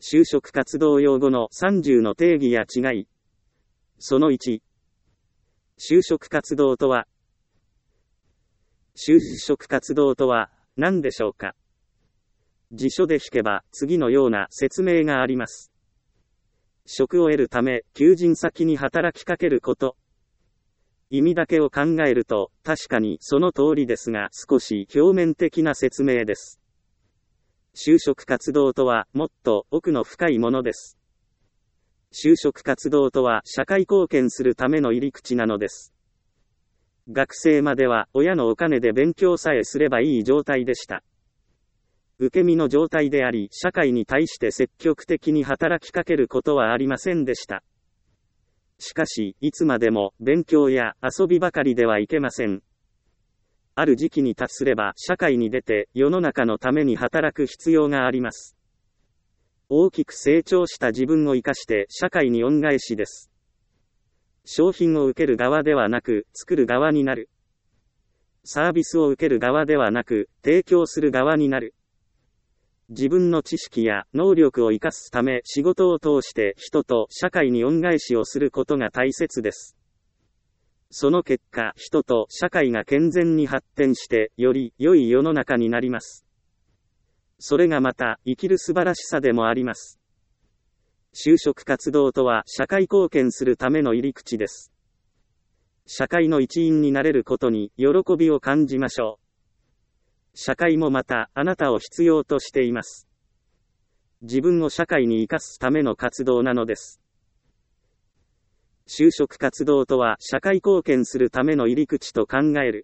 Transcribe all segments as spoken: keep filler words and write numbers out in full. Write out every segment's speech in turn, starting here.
就職活動用語のさんじゅうの定義や違い。そのいち。就職活動とは、就職活動とは何でしょうか。辞書で引けば次のような説明があります。職を得るため求人先に働きかけること。意味だけを考えると確かにその通りですが少し表面的な説明です。就職活動とはもっと奥の深いものです。就職活動とは社会貢献するための入り口なのです。学生までは親のお金で勉強さえすればいい状態でした。受け身の状態であり、社会に対して積極的に働きかけることはありませんでした。しかし、いつまでも勉強や遊びばかりではいけません。ある時期に達すれば社会に出て世の中のために働く必要があります。大きく成長した自分を生かして社会に恩返しです。商品を受ける側ではなく作る側になる。サービスを受ける側ではなく提供する側になる。自分の知識や能力を生かすため仕事を通して人と社会に恩返しをすることが大切です。その結果、人と社会が健全に発展して、より良い世の中になります。それがまた、生きる素晴らしさでもあります。就職活動とは、社会貢献するための入り口です。社会の一員になれることに、喜びを感じましょう。社会もまた、あなたを必要としています。自分を社会に生かすための活動なのです。就職活動とは社会貢献するための入り口と考える。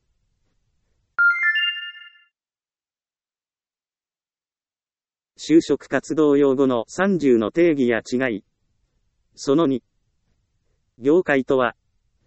就職活動用語のさんじゅうの定義や違い。そのに。業界とは、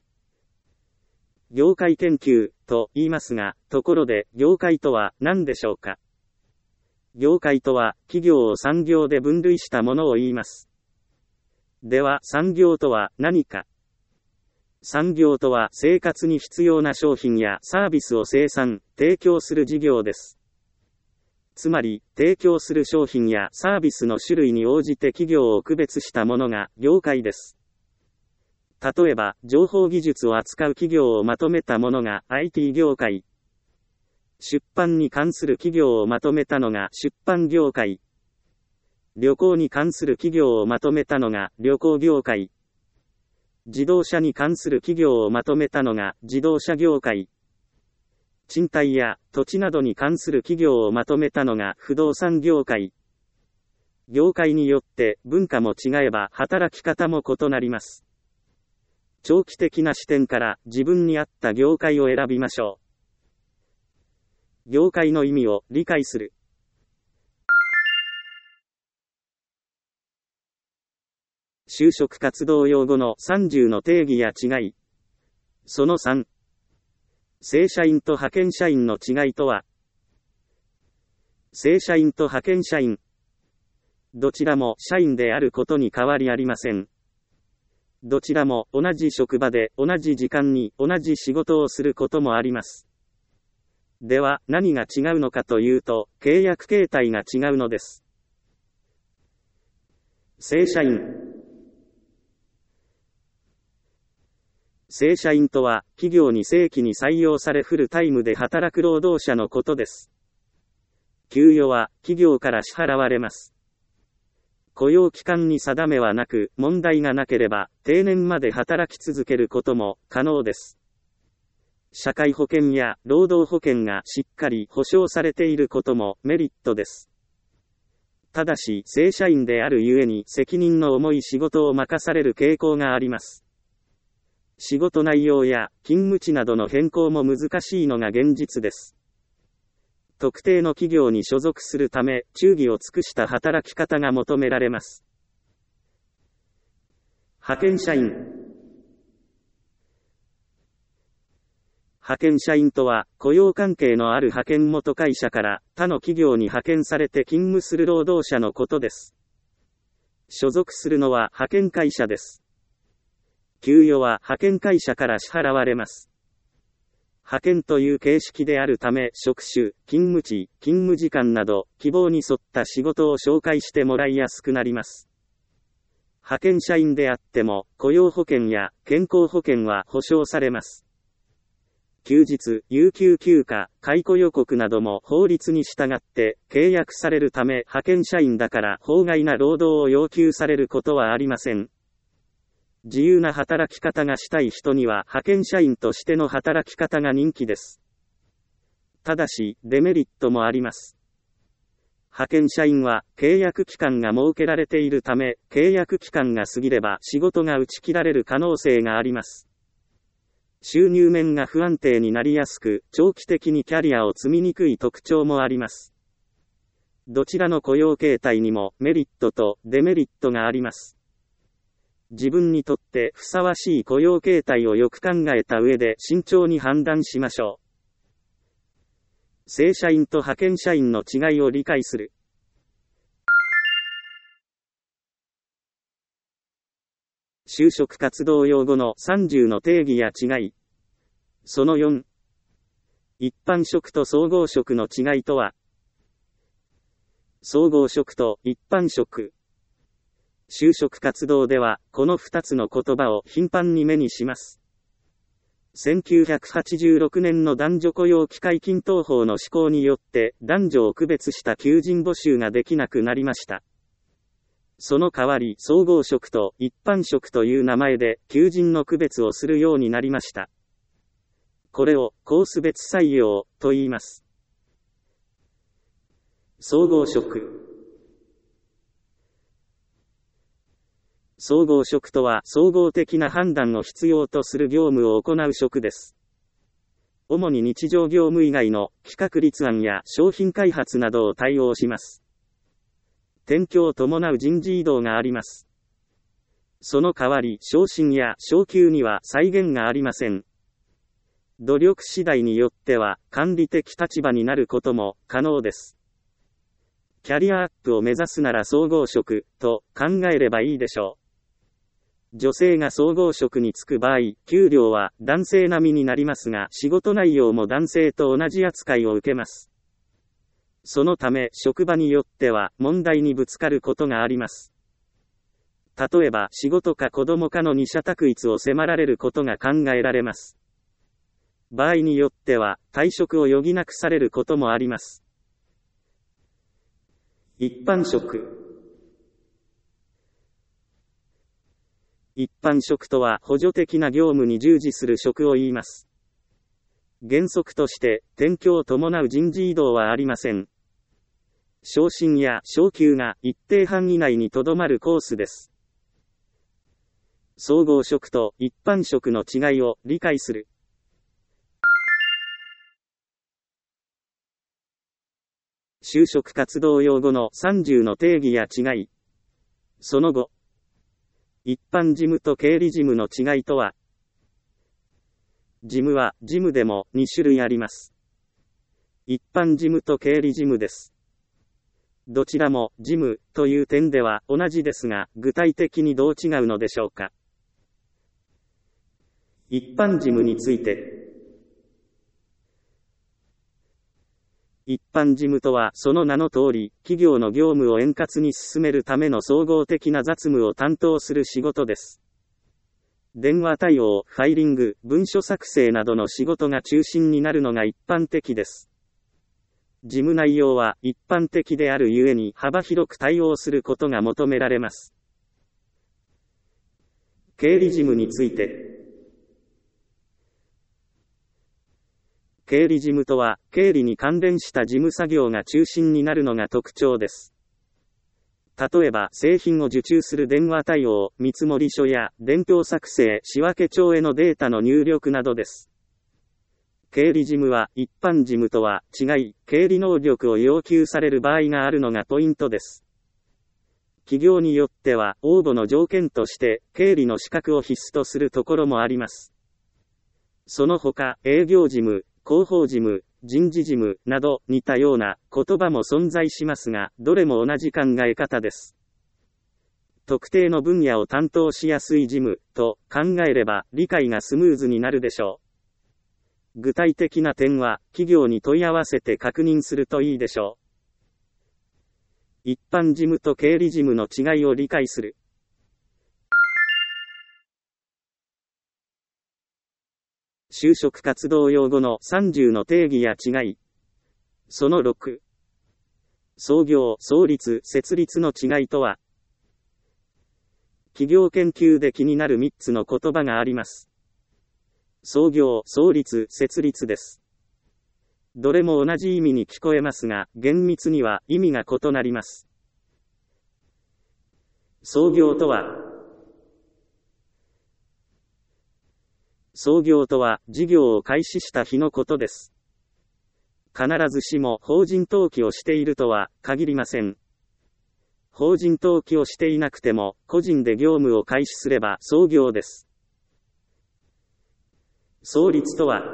業界研究と言いますが、ところで業界とは何でしょうか。業界とは企業を産業で分類したものを言います。では産業とは何か。産業とは生活に必要な商品やサービスを生産、提供する事業です。つまり、提供する商品やサービスの種類に応じて企業を区別したものが業界です。例えば、情報技術を扱う企業をまとめたものが アイティー 業界。出版に関する企業をまとめたのが出版業界。旅行に関する企業をまとめたのが旅行業界。自動車に関する企業をまとめたのが自動車業界。賃貸や土地などに関する企業をまとめたのが不動産業界。業界によって文化も違えば働き方も異なります。長期的な視点から自分に合った業界を選びましょう。業界の意味を理解する。就職活動用語のさんじゅうの定義や違い。そのさん。正社員と派遣社員の違いとは。正社員と派遣社員。どちらも社員であることに変わりありません。どちらも同じ職場で同じ時間に同じ仕事をすることもあります。では何が違うのかというと、契約形態が違うのです。正社員。正社員とは、企業に正規に採用されフルタイムで働く労働者のことです。給与は、企業から支払われます。雇用期間に定めはなく、問題がなければ、定年まで働き続けることも可能です。社会保険や労働保険がしっかり保障されていることもメリットです。ただし、正社員であるゆえに責任の重い仕事を任される傾向があります。仕事内容や勤務地などの変更も難しいのが現実です。特定の企業に所属するため、忠義を尽くした働き方が求められます。派遣社員。派遣社員とは、雇用関係のある派遣元会社から他の企業に派遣されて勤務する労働者のことです。所属するのは派遣会社です。給与は派遣会社から支払われます。 派遣という形式であるため、職種、勤務地、勤務時間など、希望に沿った仕事を紹介してもらいやすくなります。派遣社員であっても、雇用保険や健康保険は保証されます。休日、有給休暇、解雇予告なども法律に従って契約されるため、派遣社員だから法外な労働を要求されることはありません。自由な働き方がしたい人には派遣社員としての働き方が人気です。ただし、デメリットもあります。派遣社員は契約期間が設けられているため、契約期間が過ぎれば仕事が打ち切られる可能性があります。収入面が不安定になりやすく、長期的にキャリアを積みにくい特徴もあります。どちらの雇用形態にもメリットとデメリットがあります。自分にとってふさわしい雇用形態をよく考えた上で慎重に判断しましょう。正社員と派遣社員の違いを理解する。就職活動用語のさんじゅうの定義や違い。そのよん。一般職と総合職の違いとは。総合職と一般職。就職活動では、このふたつの言葉を頻繁に目にします。せんきゅうひゃくはちじゅうろくねんの男女雇用機会均等法の施行によって、男女を区別した求人募集ができなくなりました。その代わり、総合職と一般職という名前で、求人の区別をするようになりました。これを、コース別採用、と言います。総合職。総合職とは、総合的な判断を必要とする業務を行う職です。主に日常業務以外の企画立案や商品開発などを対応します。転居を伴う人事異動があります。その代わり、昇進や昇給には際限がありません。努力次第によっては、管理的立場になることも可能です。キャリアアップを目指すなら総合職と考えればいいでしょう。女性が総合職に就く場合、給料は男性並みになりますが、仕事内容も男性と同じ扱いを受けます。そのため、職場によっては問題にぶつかることがあります。例えば、仕事か子供かの二者択一を迫られることが考えられます。場合によっては、退職を余儀なくされることもあります。一般職。一般職とは補助的な業務に従事する職を言います。原則として、転居を伴う人事異動はありません。昇進や昇給が一定範囲内にとどまるコースです。総合職と一般職の違いを理解する。就職活動用語のさんじゅうの定義や違い。その後。一般事務と経理事務の違いとは。事務は事務でもに種類あります。一般事務と経理事務です。どちらも事務という点では同じですが、具体的にどう違うのでしょうか。一般事務について。一般事務とはその名の通り、企業の業務を円滑に進めるための総合的な雑務を担当する仕事です。電話対応、ファイリング、文書作成などの仕事が中心になるのが一般的です。事務内容は一般的であるゆえに幅広く対応することが求められます。経理事務について。経理事務とは、経理に関連した事務作業が中心になるのが特徴です。例えば、製品を受注する電話対応、見積書や、伝票作成、仕分帳へのデータの入力などです。経理事務は、一般事務とは違い、経理能力を要求される場合があるのがポイントです。企業によっては、応募の条件として、経理の資格を必須とするところもあります。その他、営業事務、広報事務、人事事務など似たような言葉も存在しますが、どれも同じ考え方です。特定の分野を担当しやすい事務と考えれば理解がスムーズになるでしょう。 具体的な点は、企業に問い合わせて確認するといいでしょう。一般事務と経理事務の違いを理解する。就職活動用語のさんじゅうの定義や違い。そのろく。創業、創立、設立の違いとは。企業研究で気になるみっつの言葉があります。創業、創立、設立です。どれも同じ意味に聞こえますが、厳密には意味が異なります。創業とは、創業とは、事業を開始した日のことです。必ずしも法人登記をしているとは限りません。法人登記をしていなくても、個人で業務を開始すれば創業です。創立とは、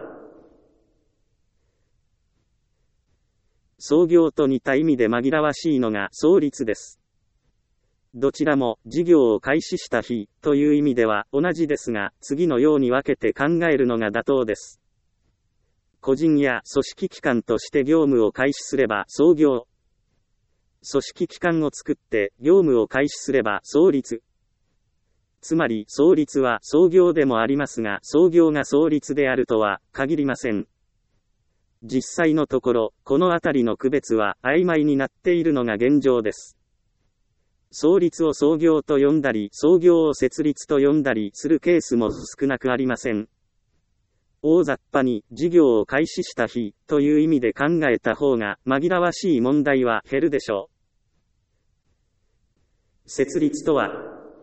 創業と似た意味で紛らわしいのが創立です。どちらも事業を開始した日という意味では同じですが、次のように分けて考えるのが妥当です。個人や組織機関として業務を開始すれば創業。組織機関を作って業務を開始すれば創立。つまり創立は創業でもありますが、創業が創立であるとは限りません。実際のところ、このあたりの区別は曖昧になっているのが現状です。創立を創業と呼んだり、創業を設立と呼んだりするケースも少なくありません。大雑把に事業を開始した日という意味で考えた方が紛らわしい問題は減るでしょう。設立とは、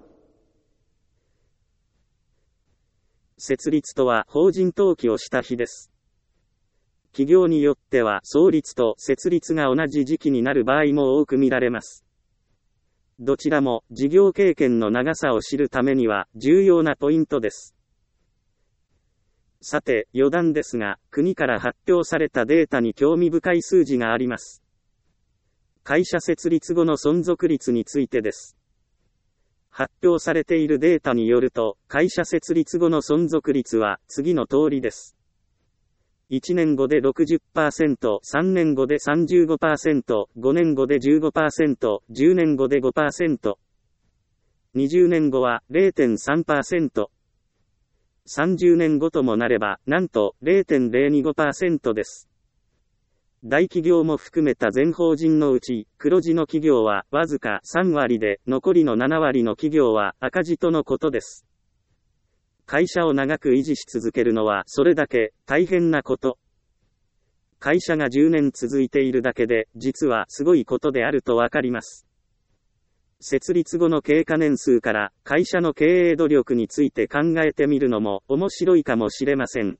設立とは法人登記をした日です。企業によっては創立と設立が同じ時期になる場合も多く見られます。どちらも事業経験の長さを知るためには重要なポイントです。さて、余談ですが、国から発表されたデータに興味深い数字があります。会社設立後の存続率についてです。発表されているデータによると、会社設立後の存続率は次の通りです。いちねんごで ろくじゅっパーセント、さんねんごで さんじゅうごパーセント、ごねんごで じゅうごパーセント、じゅうねんごで ごパーセント、にじゅうねんごは れいてんさんパーセント、さんじゅうねんごともなれば、なんと れいてんぜろにごパーセント です。大企業も含めた全法人のうち、黒字の企業はわずかさんわりで、残りのななわりの企業は赤字とのことです。会社を長く維持し続けるのはそれだけ大変なこと。会社がじゅうねん続いているだけで、実はすごいことであるとわかります。設立後の経過年数から会社の経営努力について考えてみるのも面白いかもしれません。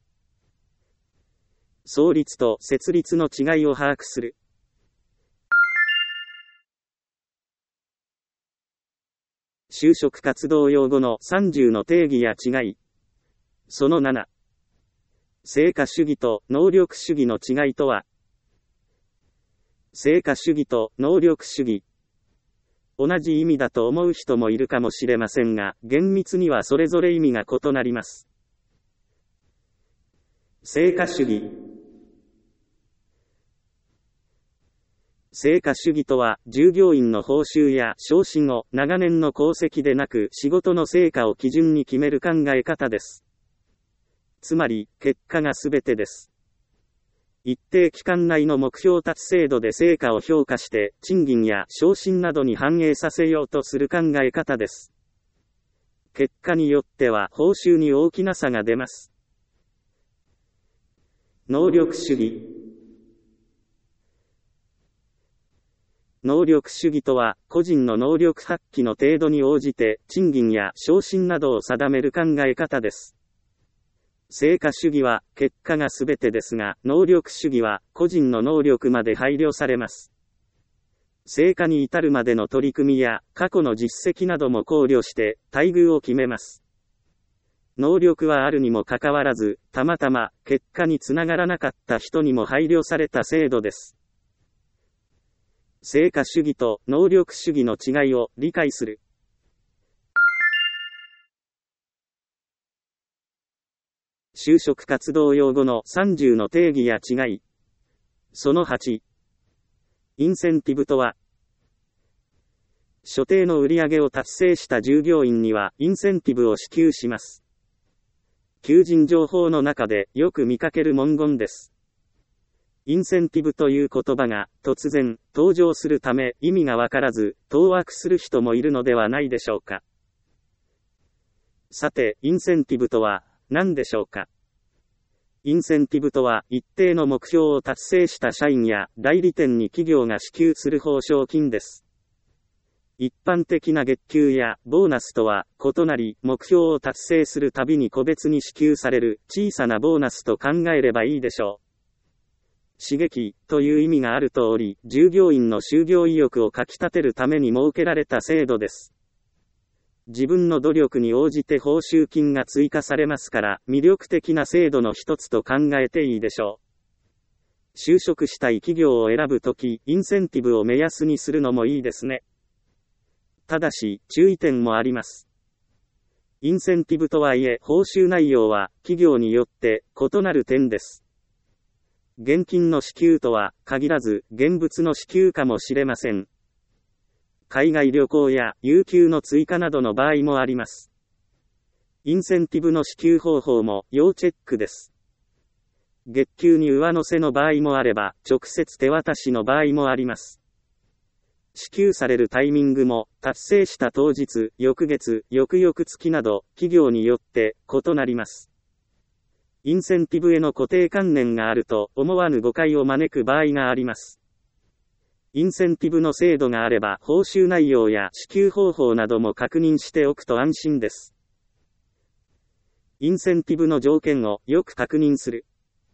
創立と設立の違いを把握する。就職活動用語のさんじゅうの定義や違い。そのなな。成果主義と能力主義の違いとは。成果主義と能力主義。同じ意味だと思う人もいるかもしれませんが、厳密にはそれぞれ意味が異なります。成果主義。成果主義とは、従業員の報酬や昇進を長年の功績でなく仕事の成果を基準に決める考え方です。つまり、結果がすべてです。一定期間内の目標達成度で成果を評価して、賃金や昇進などに反映させようとする考え方です。結果によっては報酬に大きな差が出ます。能力主義。能力主義とは、個人の能力発揮の程度に応じて、賃金や昇進などを定める考え方です。成果主義は、結果がすべてですが、能力主義は、個人の能力まで配慮されます。成果に至るまでの取り組みや、過去の実績なども考慮して、待遇を決めます。能力はあるにもかかわらず、たまたま、結果につながらなかった人にも配慮された制度です。成果主義と能力主義の違いを理解する。 就職活動用語のさんじゅうの定義や違い。そのはち。インセンティブとは、所定の売上を達成した従業員にはインセンティブを支給します。求人情報の中でよく見かける文言です。インセンティブという言葉が突然登場するため意味がわからず当惑する人もいるのではないでしょうか。さて、インセンティブとは何でしょうか。インセンティブとは一定の目標を達成した社員や代理店に企業が支給する報奨金です。一般的な月給やボーナスとは異なり、目標を達成するたびに個別に支給される小さなボーナスと考えればいいでしょう。刺激という意味がある通り、従業員の就業意欲をかき立てるために設けられた制度です。自分の努力に応じて報酬金が追加されますから、魅力的な制度の一つと考えていいでしょう。就職したい企業を選ぶとき、インセンティブを目安にするのもいいですね。ただし、注意点もあります。インセンティブとはいえ、報酬内容は企業によって異なる点です。現金の支給とは限らず、現物の支給かもしれません。海外旅行や有給の追加などの場合もあります。インセンティブの支給方法も要チェックです。月給に上乗せの場合もあれば、直接手渡しの場合もあります。支給されるタイミングも、達成した当日、翌月、翌々月など、企業によって異なります。インセンティブへの固定観念があると、思わぬ誤解を招く場合があります。インセンティブの制度があれば、報酬内容や支給方法なども確認しておくと安心です。インセンティブの条件をよく確認する。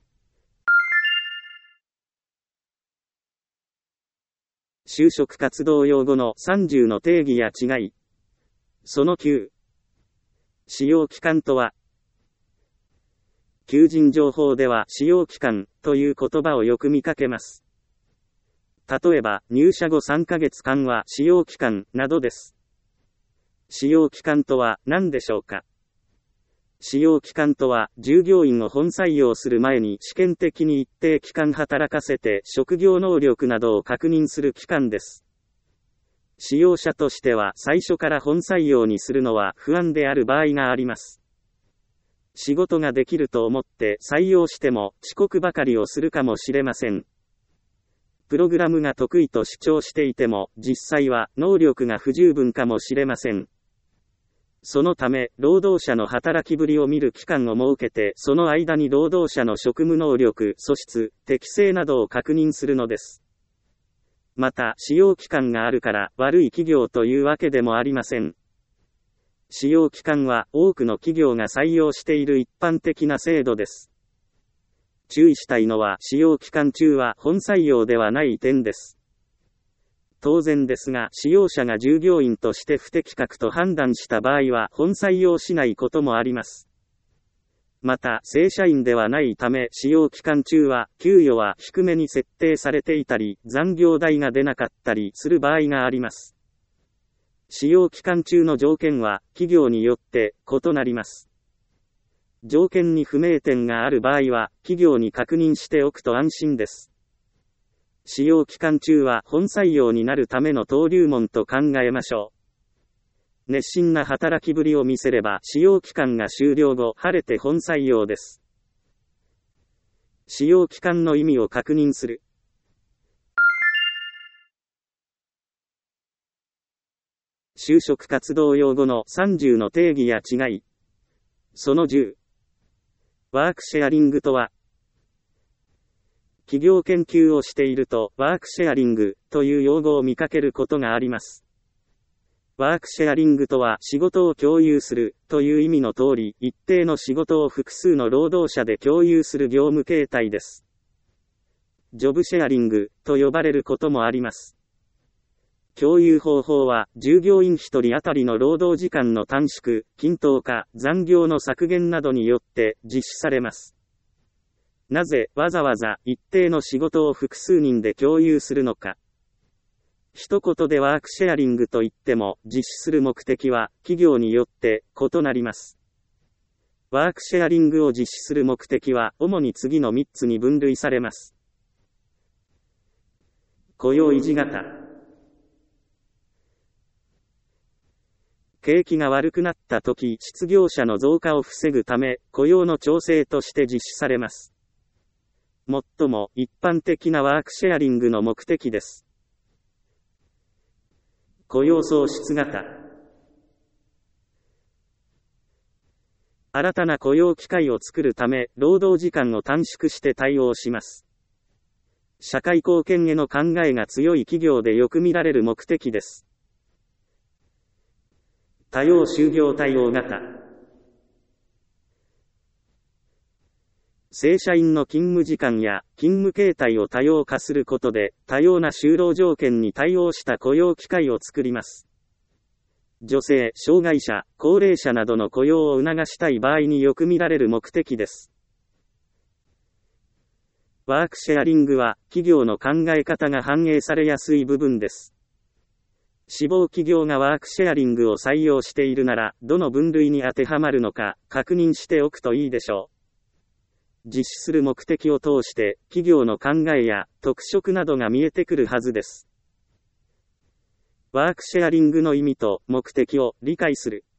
就職活動用語のさんじゅうの定義や違い。そのきゅう。使用期間とは、求人情報では使用期間という言葉をよく見かけます。例えば、入社後さんかげつかんは使用期間などです。使用期間とは何でしょうか。使用期間とは、従業員を本採用する前に試験的に一定期間働かせて職業能力などを確認する期間です。使用者としては最初から本採用にするのは不安である場合があります。仕事ができると思って採用しても遅刻ばかりをするかもしれません。プログラムが得意と主張していても、実際は能力が不十分かもしれません。そのため、労働者の働きぶりを見る期間を設けて、その間に労働者の職務能力、素質、適性などを確認するのです。また、使用期間があるから悪い企業というわけでもありません。使用期間は多くの企業が採用している一般的な制度です。注意したいのは使用期間中は本採用ではない点です。当然ですが、使用者が従業員として不適格と判断した場合は本採用しないこともあります。また、正社員ではないため使用期間中は給与は低めに設定されていたり、残業代が出なかったりする場合があります。使用期間中の条件は企業によって異なります。条件に不明点がある場合は、企業に確認しておくと安心です。使用期間中は本採用になるための登竜門と考えましょう。熱心な働きぶりを見せれば、使用期間が終了後、晴れて本採用です。使用期間の意味を確認する。就職活動用語のさんじゅうの定義や違い。そのじゅう。ワークシェアリングとは、企業研究をしていると、ワークシェアリングという用語を見かけることがあります。ワークシェアリングとは、仕事を共有するという意味の通り、一定の仕事を複数の労働者で共有する業務形態です。ジョブシェアリングと呼ばれることもあります。共有方法は、従業員一人当たりの労働時間の短縮、均等化、残業の削減などによって実施されます。なぜ、わざわざ一定の仕事を複数人で共有するのか。一言でワークシェアリングといっても、実施する目的は企業によって異なります。 ワークシェアリングを実施する目的は、主に次のみっつに分類されます。雇用維持型。景気が悪くなったとき、失業者の増加を防ぐため、雇用の調整として実施されます。最も一般的なワークシェアリングの目的です。雇用創出型。新たな雇用機会を作るため、労働時間を短縮して対応します。社会貢献への考えが強い企業でよく見られる目的です。多様就業対応型。正社員の勤務時間や勤務形態を多様化することで、多様な就労条件に対応した雇用機会を作ります。女性、障害者、高齢者などの雇用を促したい場合によく見られる目的です。ワークシェアリングは、企業の考え方が反映されやすい部分です。志望企業がワークシェアリングを採用しているなら、どの分類に当てはまるのか、確認しておくといいでしょう。実施する目的を通して、企業の考えや特色などが見えてくるはずです。ワークシェアリングの意味と目的を理解する。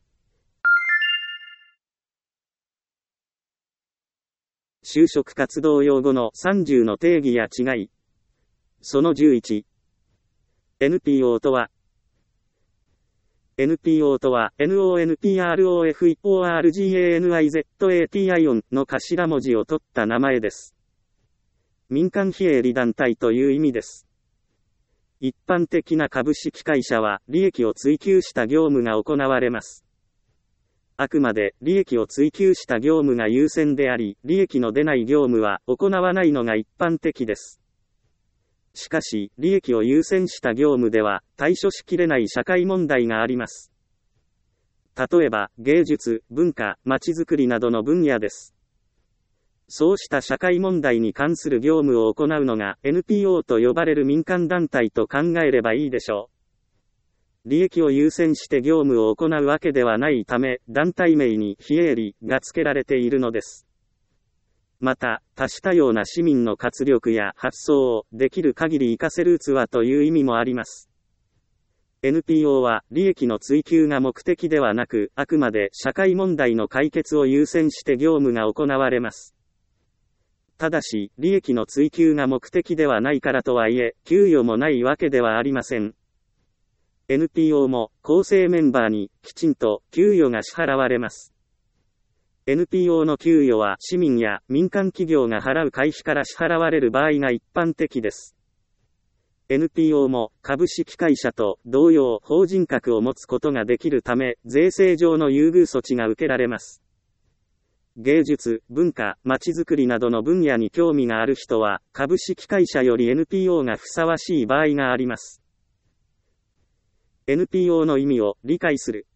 就職活動用語のさんじゅうの定義や違い。そのじゅういち。エヌピーオー とは エヌピーオー とは ノンプロフイオーアールジーエーエヌアイゼットエーティーアイオン の頭文字を取った名前です。民間非営利団体という意味です。一般的な株式会社は利益を追求した業務が行われます。あくまで利益を追求した業務が優先であり、利益の出ない業務は行わないのが一般的です。しかし、利益を優先した業務では対処しきれない社会問題があります。例えば、芸術、文化、まちづくりなどの分野です。そうした社会問題に関する業務を行うのが エヌピーオー と呼ばれる民間団体と考えればいいでしょう。利益を優先して業務を行うわけではないため、団体名に非営利が付けられているのです。また、多種多様な市民の活力や発想をできる限り活かせる器という意味もあります。エヌピーオー は利益の追求が目的ではなく、あくまで社会問題の解決を優先して業務が行われます。ただし、利益の追求が目的ではないからとはいえ、給与もないわけではありません。エヌピーオー も、構成メンバーに、きちんと、給与が支払われます。エヌピーオー の給与は、市民や民間企業が払う会費から支払われる場合が一般的です。エヌピーオー も、株式会社と同様、法人格を持つことができるため、税制上の優遇措置が受けられます。芸術、文化、まちづくりなどの分野に興味がある人は、株式会社より エヌピーオー がふさわしい場合があります。エヌピーオー の意味を理解する。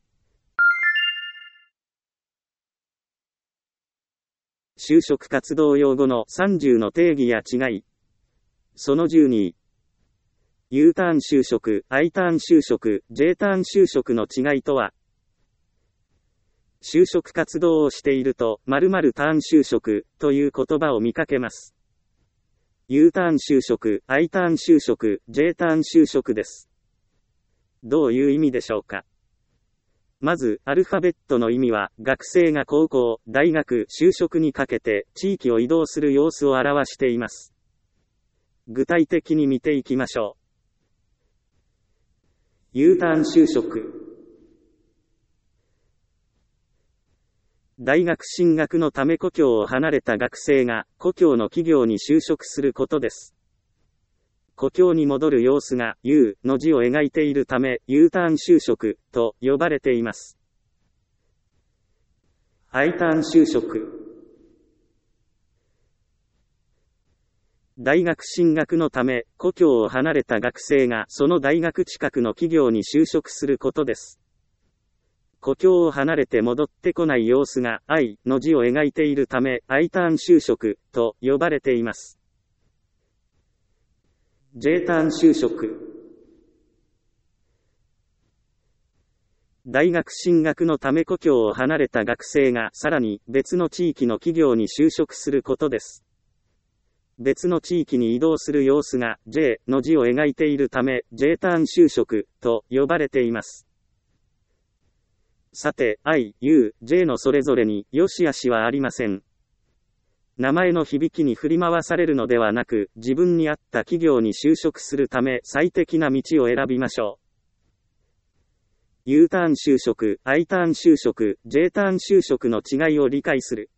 就職活動用語のさんじゅうの定義や違い。そのじゅうに。U ターン就職、I ターン就職、J ターン就職の違いとは。就職活動をしていると、〇〇ターン就職という言葉を見かけます。U ターン就職、I ターン就職、J ターン就職です。どういう意味でしょうか。まず、アルファベットの意味は、学生が高校、大学、就職にかけて、地域を移動する様子を表しています。具体的に見ていきましょう。U ターン就職。大学進学のため故郷を離れた学生が故郷の企業に就職することです。故郷に戻る様子が U の字を描いているため U ターン就職と呼ばれています。I ターン就職。大学進学のため故郷を離れた学生がその大学近くの企業に就職することです。故郷を離れて戻ってこない様子が I の字を描いているため I ターン就職と呼ばれています。J ターン就職。 大学進学のため故郷を離れた学生がさらに別の地域の企業に就職することです。別の地域に移動する様子が J の字を描いているため J ターン就職と呼ばれています。さて I、U、J のそれぞれに良し悪しはありません。名前の響きに振り回されるのではなく、自分に合った企業に就職するため最適な道を選びましょう。U ターン就職、I ターン就職、J ターン就職の違いを理解する。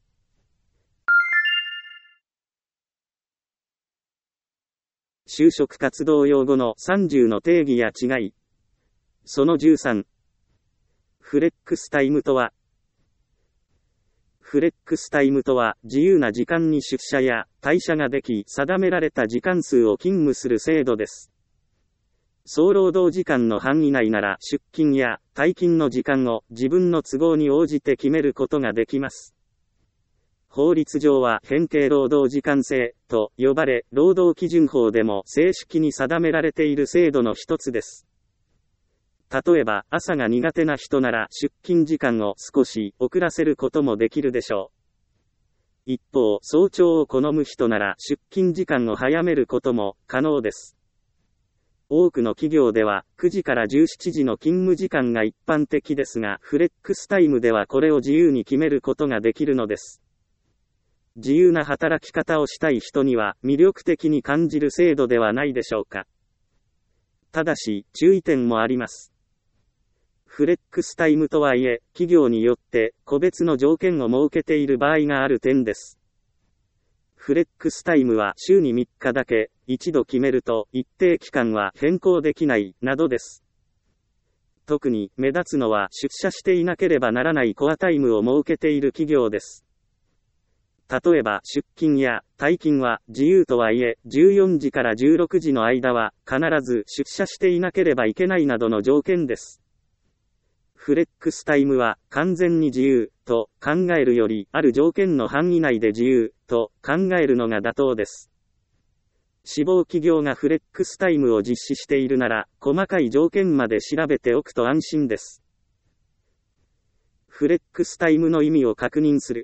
就職活動用語のさんじゅうの定義や違い。そのじゅうさん。フレックスタイムとは、フレックスタイムとは、自由な時間に出社や退社ができ、定められた時間数を勤務する制度です。総労働時間の範囲内なら出勤や退勤の時間を自分の都合に応じて決めることができます。法律上は変形労働時間制と呼ばれ、労働基準法でも正式に定められている制度の一つです。例えば、朝が苦手な人なら出勤時間を少し遅らせることもできるでしょう。一方、早朝を好む人なら出勤時間を早めることも可能です。多くの企業ではくじからじゅうしちじの勤務時間が一般的ですが、フレックスタイムではこれを自由に決めることができるのです。自由な働き方をしたい人には魅力的に感じる制度ではないでしょうか。ただし、注意点もあります。フレックスタイムとはいえ、企業によって個別の条件を設けている場合がある点です。フレックスタイムは週にみっかだけ、一度決めると一定期間は変更できない、などです。特に目立つのは出社していなければならないコアタイムを設けている企業です。例えば出勤や退勤は自由とはいえ、じゅうよじからじゅうろくじの間は必ず出社していなければいけないなどの条件です。フレックスタイムは完全に自由と考えるより、ある条件の範囲内で自由と考えるのが妥当です。志望企業がフレックスタイムを実施しているなら、細かい条件まで調べておくと安心です。フレックスタイムの意味を確認する。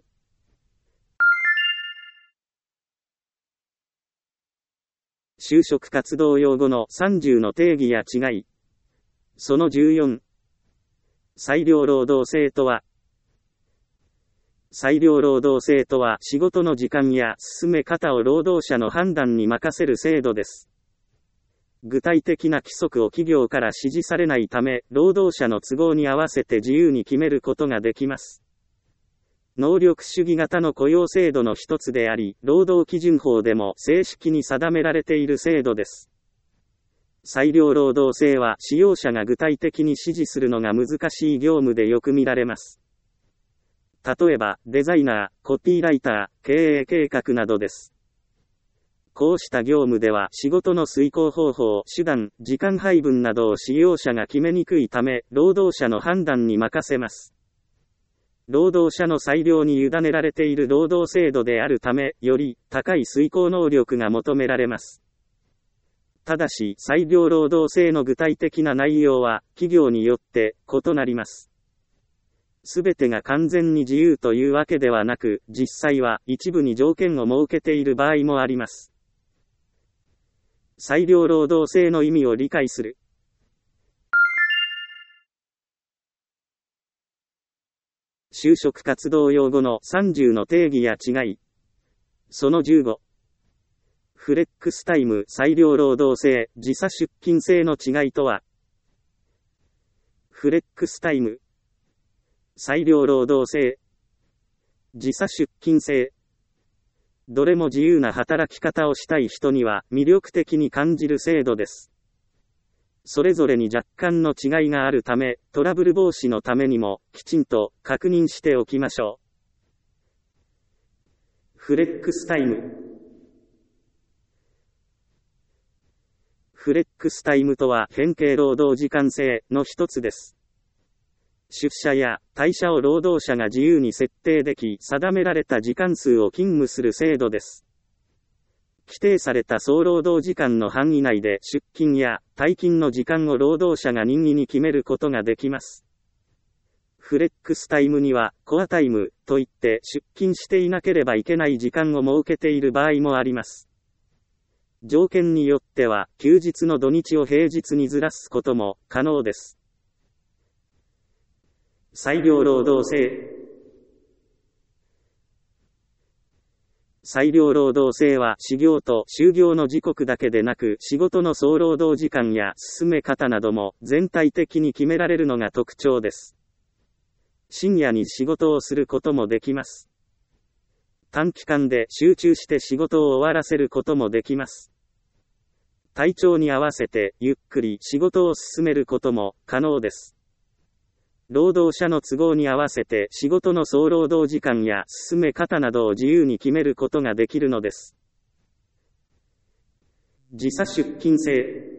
就職活動用語のさんじゅうの定義や違い。そのじゅうよん。裁量労働制とは、裁量労働制とは仕事の時間や進め方を労働者の判断に任せる制度です。具体的な規則を企業から指示されないため、労働者の都合に合わせて自由に決めることができます。能力主義型の雇用制度の一つであり、労働基準法でも正式に定められている制度です。裁量労働制は使用者が具体的に指示するのが難しい業務でよく見られます。例えば、デザイナー、コピーライター、経営計画などです。こうした業務では仕事の遂行方法、手段、時間配分などを使用者が決めにくいため、労働者の判断に任せます。労働者の裁量に委ねられている労働制度であるため、より高い遂行能力が求められます。ただし、裁量労働制の具体的な内容は、企業によって異なります。すべてが完全に自由というわけではなく、実際は一部に条件を設けている場合もあります。裁量労働制の意味を理解する。就職活動用語のさんじゅうの定義や違い。そのじゅうご。フレックスタイム、裁量労働制、時差出勤制の違いとは。フレックスタイム、裁量労働制、時差出勤制。どれも自由な働き方をしたい人には魅力的に感じる制度です。それぞれに若干の違いがあるため、トラブル防止のためにもきちんと確認しておきましょう。フレックスタイム。フレックスタイムとは変形労働時間制の一つです。出社や退社を労働者が自由に設定でき、定められた時間数を勤務する制度です。規定された総労働時間の範囲内で出勤や退勤の時間を労働者が任意に決めることができます。 フレックスタイムには、コアタイムといって出勤していなければいけない時間を設けている場合もあります。条件によっては、休日の土日を平日にずらすことも可能です。裁量労働制。裁量労働制は始業と終業の時刻だけでなく仕事の総労働時間や進め方なども全体的に決められるのが特徴です。深夜に仕事をすることもできます。短期間で集中して仕事を終わらせることもできます。体調に合わせてゆっくり仕事を進めることも可能です。労働者の都合に合わせて仕事の総労働時間や進め方などを自由に決めることができるのです。時差出勤制。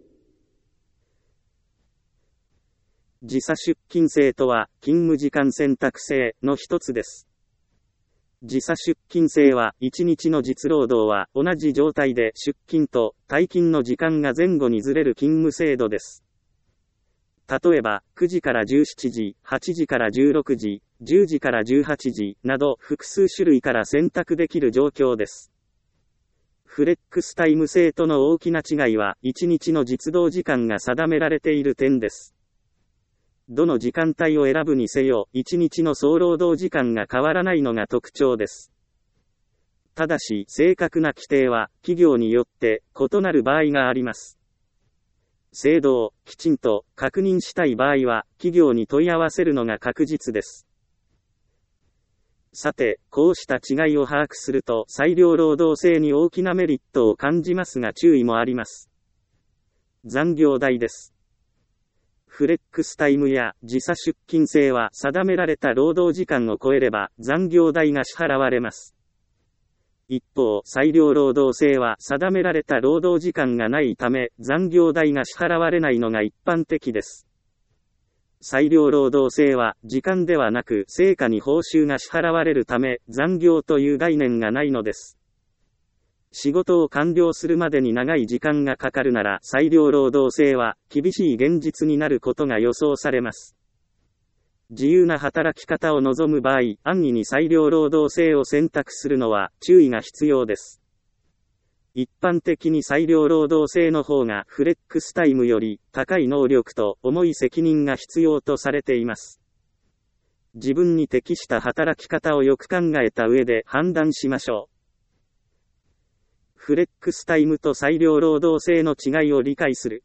時差出勤制とは勤務時間選択制の一つです。時差出勤制はいちにちの実労働は同じ状態で出勤と退勤の時間が前後にずれる勤務制度です。例えば、くじからじゅうしちじ、はちじからじゅうろくじ、じゅうじからじゅうはちじなど複数種類から選択できる状況です。フレックスタイム制との大きな違いは、いちにちの実働時間が定められている点です。どの時間帯を選ぶにせよ、いちにちの総労働時間が変わらないのが特徴です。ただし、正確な規定は、企業によって異なる場合があります。制度をきちんと確認したい場合は、企業に問い合わせるのが確実です。さて、こうした違いを把握すると、裁量労働制に大きなメリットを感じますが注意もあります。残業代です。フレックスタイムや時差出勤制は定められた労働時間を超えれば残業代が支払われます。一方、裁量労働制は定められた労働時間がないため残業代が支払われないのが一般的です。裁量労働制は時間ではなく成果に報酬が支払われるため残業という概念がないのです。仕事を完了するまでに長い時間がかかるなら裁量労働制は厳しい現実になることが予想されます。自由な働き方を望む場合、安易に裁量労働制を選択するのは注意が必要です。一般的に裁量労働制の方がフレックスタイムより高い能力と重い責任が必要とされています。自分に適した働き方をよく考えた上で判断しましょう。フレックスタイムと裁量労働制の違いを理解する。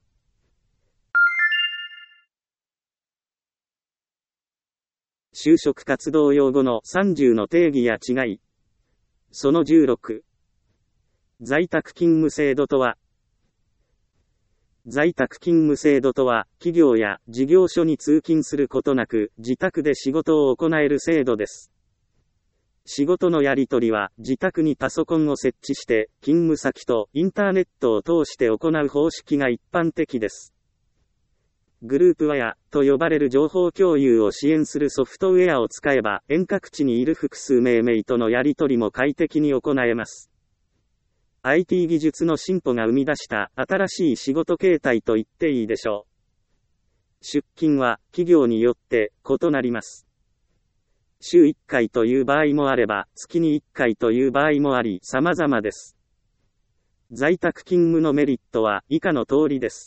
就職活動用語のさんじゅうの定義や違い。そのじゅうろく。在宅勤務制度とは、在宅勤務制度とは、企業や事業所に通勤することなく、自宅で仕事を行える制度です。仕事のやり取りは、自宅にパソコンを設置して、勤務先とインターネットを通して行う方式が一般的です。グループワヤと呼ばれる情報共有を支援するソフトウェアを使えば、遠隔地にいる複数名名とのやり取りも快適に行えます。アイティー 技術の進歩が生み出した新しい仕事形態と言っていいでしょう。出勤は企業によって異なります。週いっかいという場合もあれば、月にいっかいという場合もあり、様々です。在宅勤務のメリットは以下の通りです。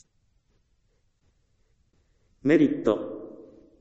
メリット。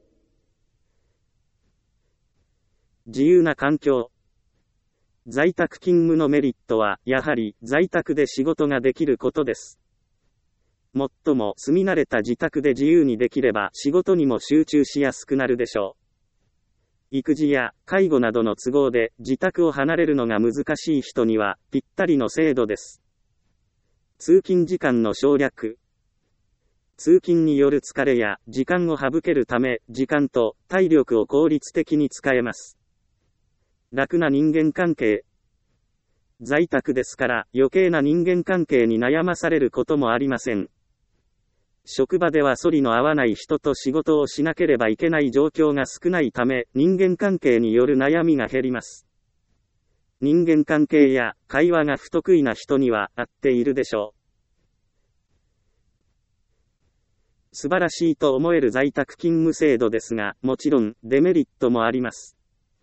自由な環境。在宅勤務のメリットは、やはり在宅で仕事ができることです。もっとも住み慣れた自宅で自由にできれば仕事にも集中しやすくなるでしょう。育児や介護などの都合で自宅を離れるのが難しい人にはぴったりの制度です。通勤時間の省略。通勤による疲れや時間を省けるため、時間と体力を効率的に使えます。楽な人間関係。在宅ですから余計な人間関係に悩まされることもありません。職場では反りの合わない人と仕事をしなければいけない状況が少ないため、人間関係による悩みが減ります。人間関係や会話が不得意な人には合っているでしょう。 素晴らしいと思える在宅勤務制度ですが、もちろん、デメリットもあります。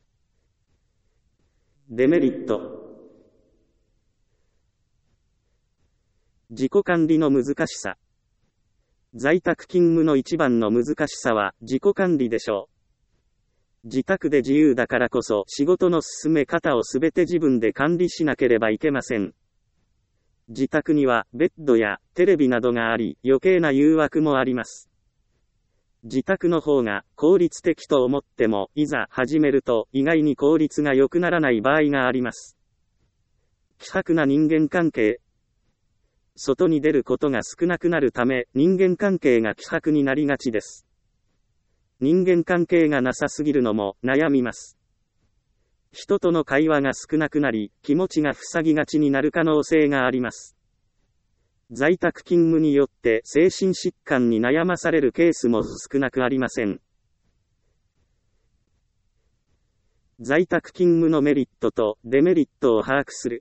デメリット。自己管理の難しさ。在宅勤務の一番の難しさは、自己管理でしょう。自宅で自由だからこそ、仕事の進め方をすべて自分で管理しなければいけません。自宅には、ベッドやテレビなどがあり、余計な誘惑もあります。自宅の方が効率的と思っても、いざ始めると、意外に効率が良くならない場合があります。希薄な人間関係。外に出ることが少なくなるため、人間関係が希薄になりがちです。人間関係がなさすぎるのも悩みます。人との会話が少なくなり、気持ちが塞ぎがちになる可能性があります。在宅勤務によって精神疾患に悩まされるケースも少なくありません。在宅勤務のメリットとデメリットを把握する。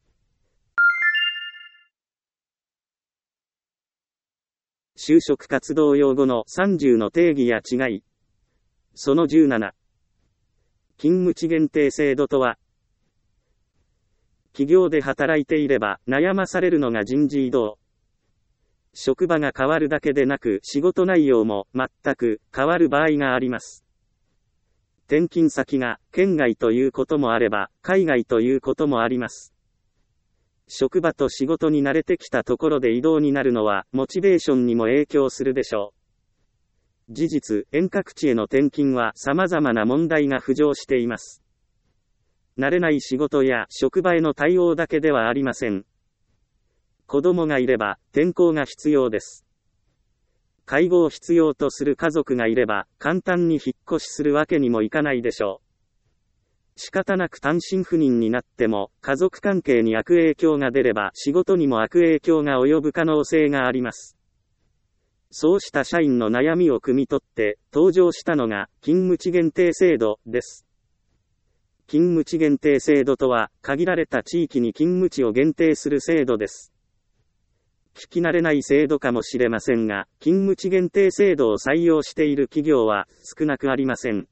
就職活動用語のさんじゅうの定義や違い。そのじゅうなな。勤務地限定制度とは、企業で働いていれば悩まされるのが人事異動。職場が変わるだけでなく仕事内容も全く変わる場合があります。転勤先が県外ということもあれば海外ということもあります。職場と仕事に慣れてきたところで異動になるのはモチベーションにも影響するでしょう。事実、遠隔地への転勤は様々な問題が浮上しています。慣れない仕事や職場への対応だけではありません。子供がいれば転校が必要です。介護を必要とする家族がいれば簡単に引っ越しするわけにもいかないでしょう。仕方なく単身赴任になっても、家族関係に悪影響が出れば仕事にも悪影響が及ぶ可能性があります。そうした社員の悩みを汲み取って登場したのが勤務地限定制度です。勤務地限定制度とは、限られた地域に勤務地を限定する制度です。聞き慣れない制度かもしれませんが、勤務地限定制度を採用している企業は少なくありません。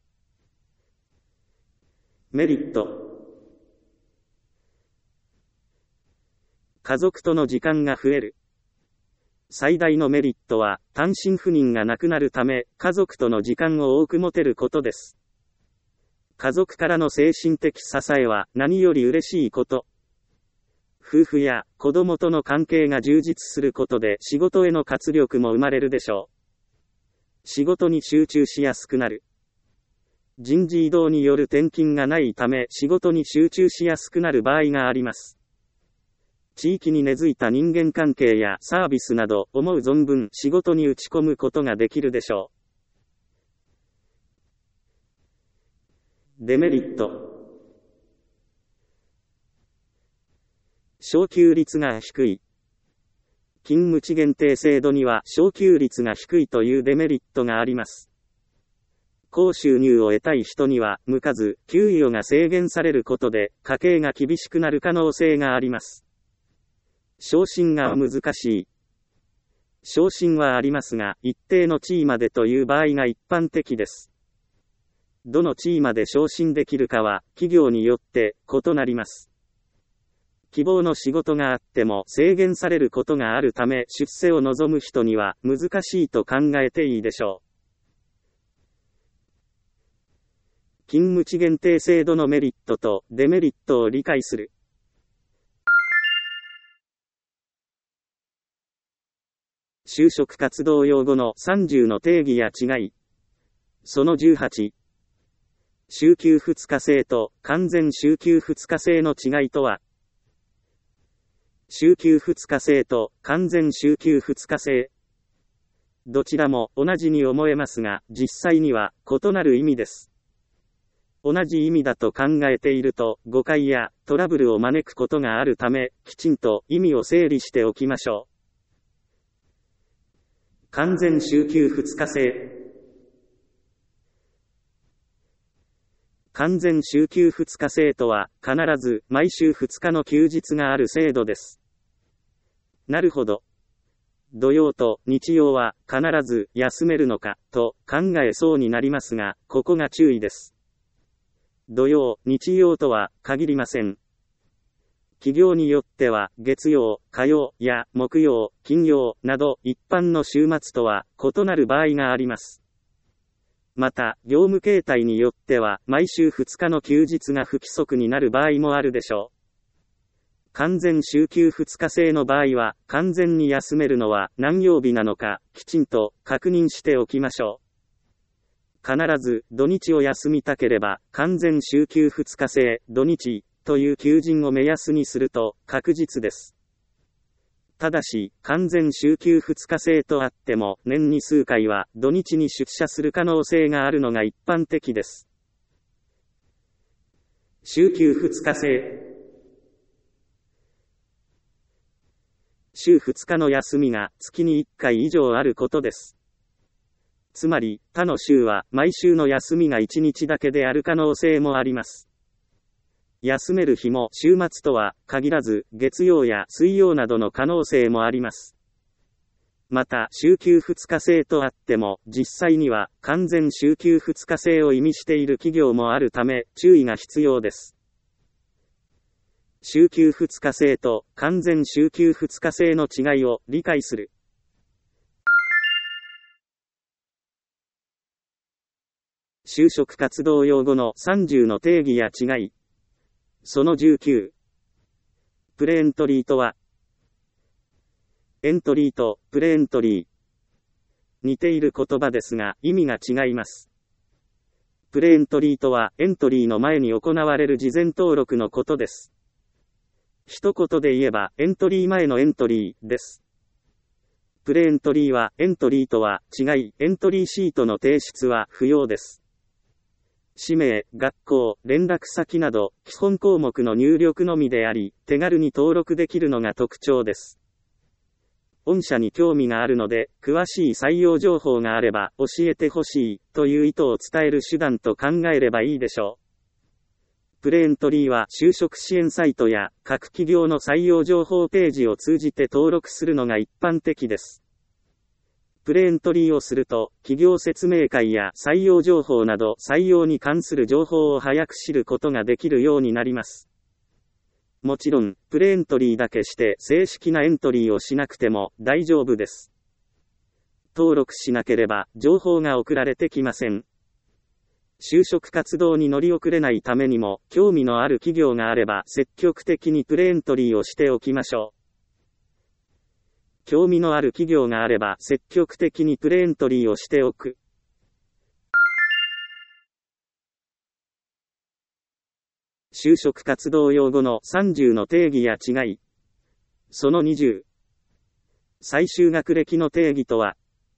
メリット。家族との時間が増える。最大のメリットは、単身赴任がなくなるため、家族との時間を多く持てることです。家族からの精神的支えは何より嬉しいこと。夫婦や子供との関係が充実することで仕事への活力も生まれるでしょう。仕事に集中しやすくなる。人事異動による転勤がないため仕事に集中しやすくなる場合があります。地域に根付いた人間関係やサービスなど思う存分仕事に打ち込むことができるでしょう。デメリット。昇給率が低い。勤務地限定制度には昇給率が低いというデメリットがあります。高収入を得たい人には向かず、給与が制限されることで家計が厳しくなる可能性があります。昇進が難しい。昇進はありますが、一定の地位までという場合が一般的です。どの地位まで昇進できるかは企業によって異なります。希望の仕事があっても制限されることがあるため出世を望む人には難しいと考えていいでしょう。勤務地限定制度のメリットとデメリットを理解する。就職活動用語のさんじゅうの定義や違い。そのじゅうはち。週休ふつか制と完全週休ふつか制の違いとは。週休ふつか制と完全週休ふつか制。どちらも同じに思えますが、実際には異なる意味です。同じ意味だと考えていると誤解やトラブルを招くことがあるため、きちんと意味を整理しておきましょう。完全週休ふつか制。完全週休ふつか制とは、必ず毎週ふつかの休日がある制度です。なるほど。 土曜と日曜は必ず休めるのかと考えそうになりますが、ここが注意です。土曜、日曜とは限りません。企業によっては月曜、火曜や木曜、金曜など一般の週末とは異なる場合があります。また、業務形態によっては毎週ふつかの休日が不規則になる場合もあるでしょう。完全週休ふつか制の場合は、完全に休めるのは何曜日なのか、きちんと確認しておきましょう。必ず土日を休みたければ、完全週休ふつか制、土日という求人を目安にすると確実です。ただし、完全週休ふつか制とあっても、年に数回は土日に出社する可能性があるのが一般的です。週休ふつか制。週ふつかの休みが月にいっかい以上あることです。つまり、他の週は毎週の休みがいちにちだけである可能性もあります。休める日も週末とは限らず、月曜や水曜などの可能性もあります。また、週休ふつか制とあっても、実際には完全週休ふつか制を意味している企業もあるため、注意が必要です。週休ふつか制と完全週休ふつか制の違いを理解する。就職活動用語のさんじゅうの定義や違い。そのじゅうきゅう。プレエントリーとは、エントリーとプレエントリー。似ている言葉ですが意味が違います。プレエントリーとはエントリーの前に行われる事前登録のことです。一言で言えばエントリー前のエントリーです。プレエントリーはエントリーとは違い、エントリーシートの提出は不要です。氏名、学校、連絡先など基本項目の入力のみであり、手軽に登録できるのが特徴です。御社に興味があるので、詳しい採用情報があれば教えてほしいという意図を伝える手段と考えればいいでしょう。プレエントリーは就職支援サイトや各企業の採用情報ページを通じて登録するのが一般的です。プレエントリーをすると、企業説明会や採用情報など採用に関する情報を早く知ることができるようになります。もちろん、プレエントリーだけして正式なエントリーをしなくても大丈夫です。登録しなければ情報が送られてきません。就職活動に乗り遅れないためにも、興味のある企業があれば積極的にプレエントリーをしておきましょう。興味のある企業があれば積極的にプレエントリーをしておく。就職活動用語のさんじゅうの定義や違い。そのにじゅう。再就学歴の定義とは。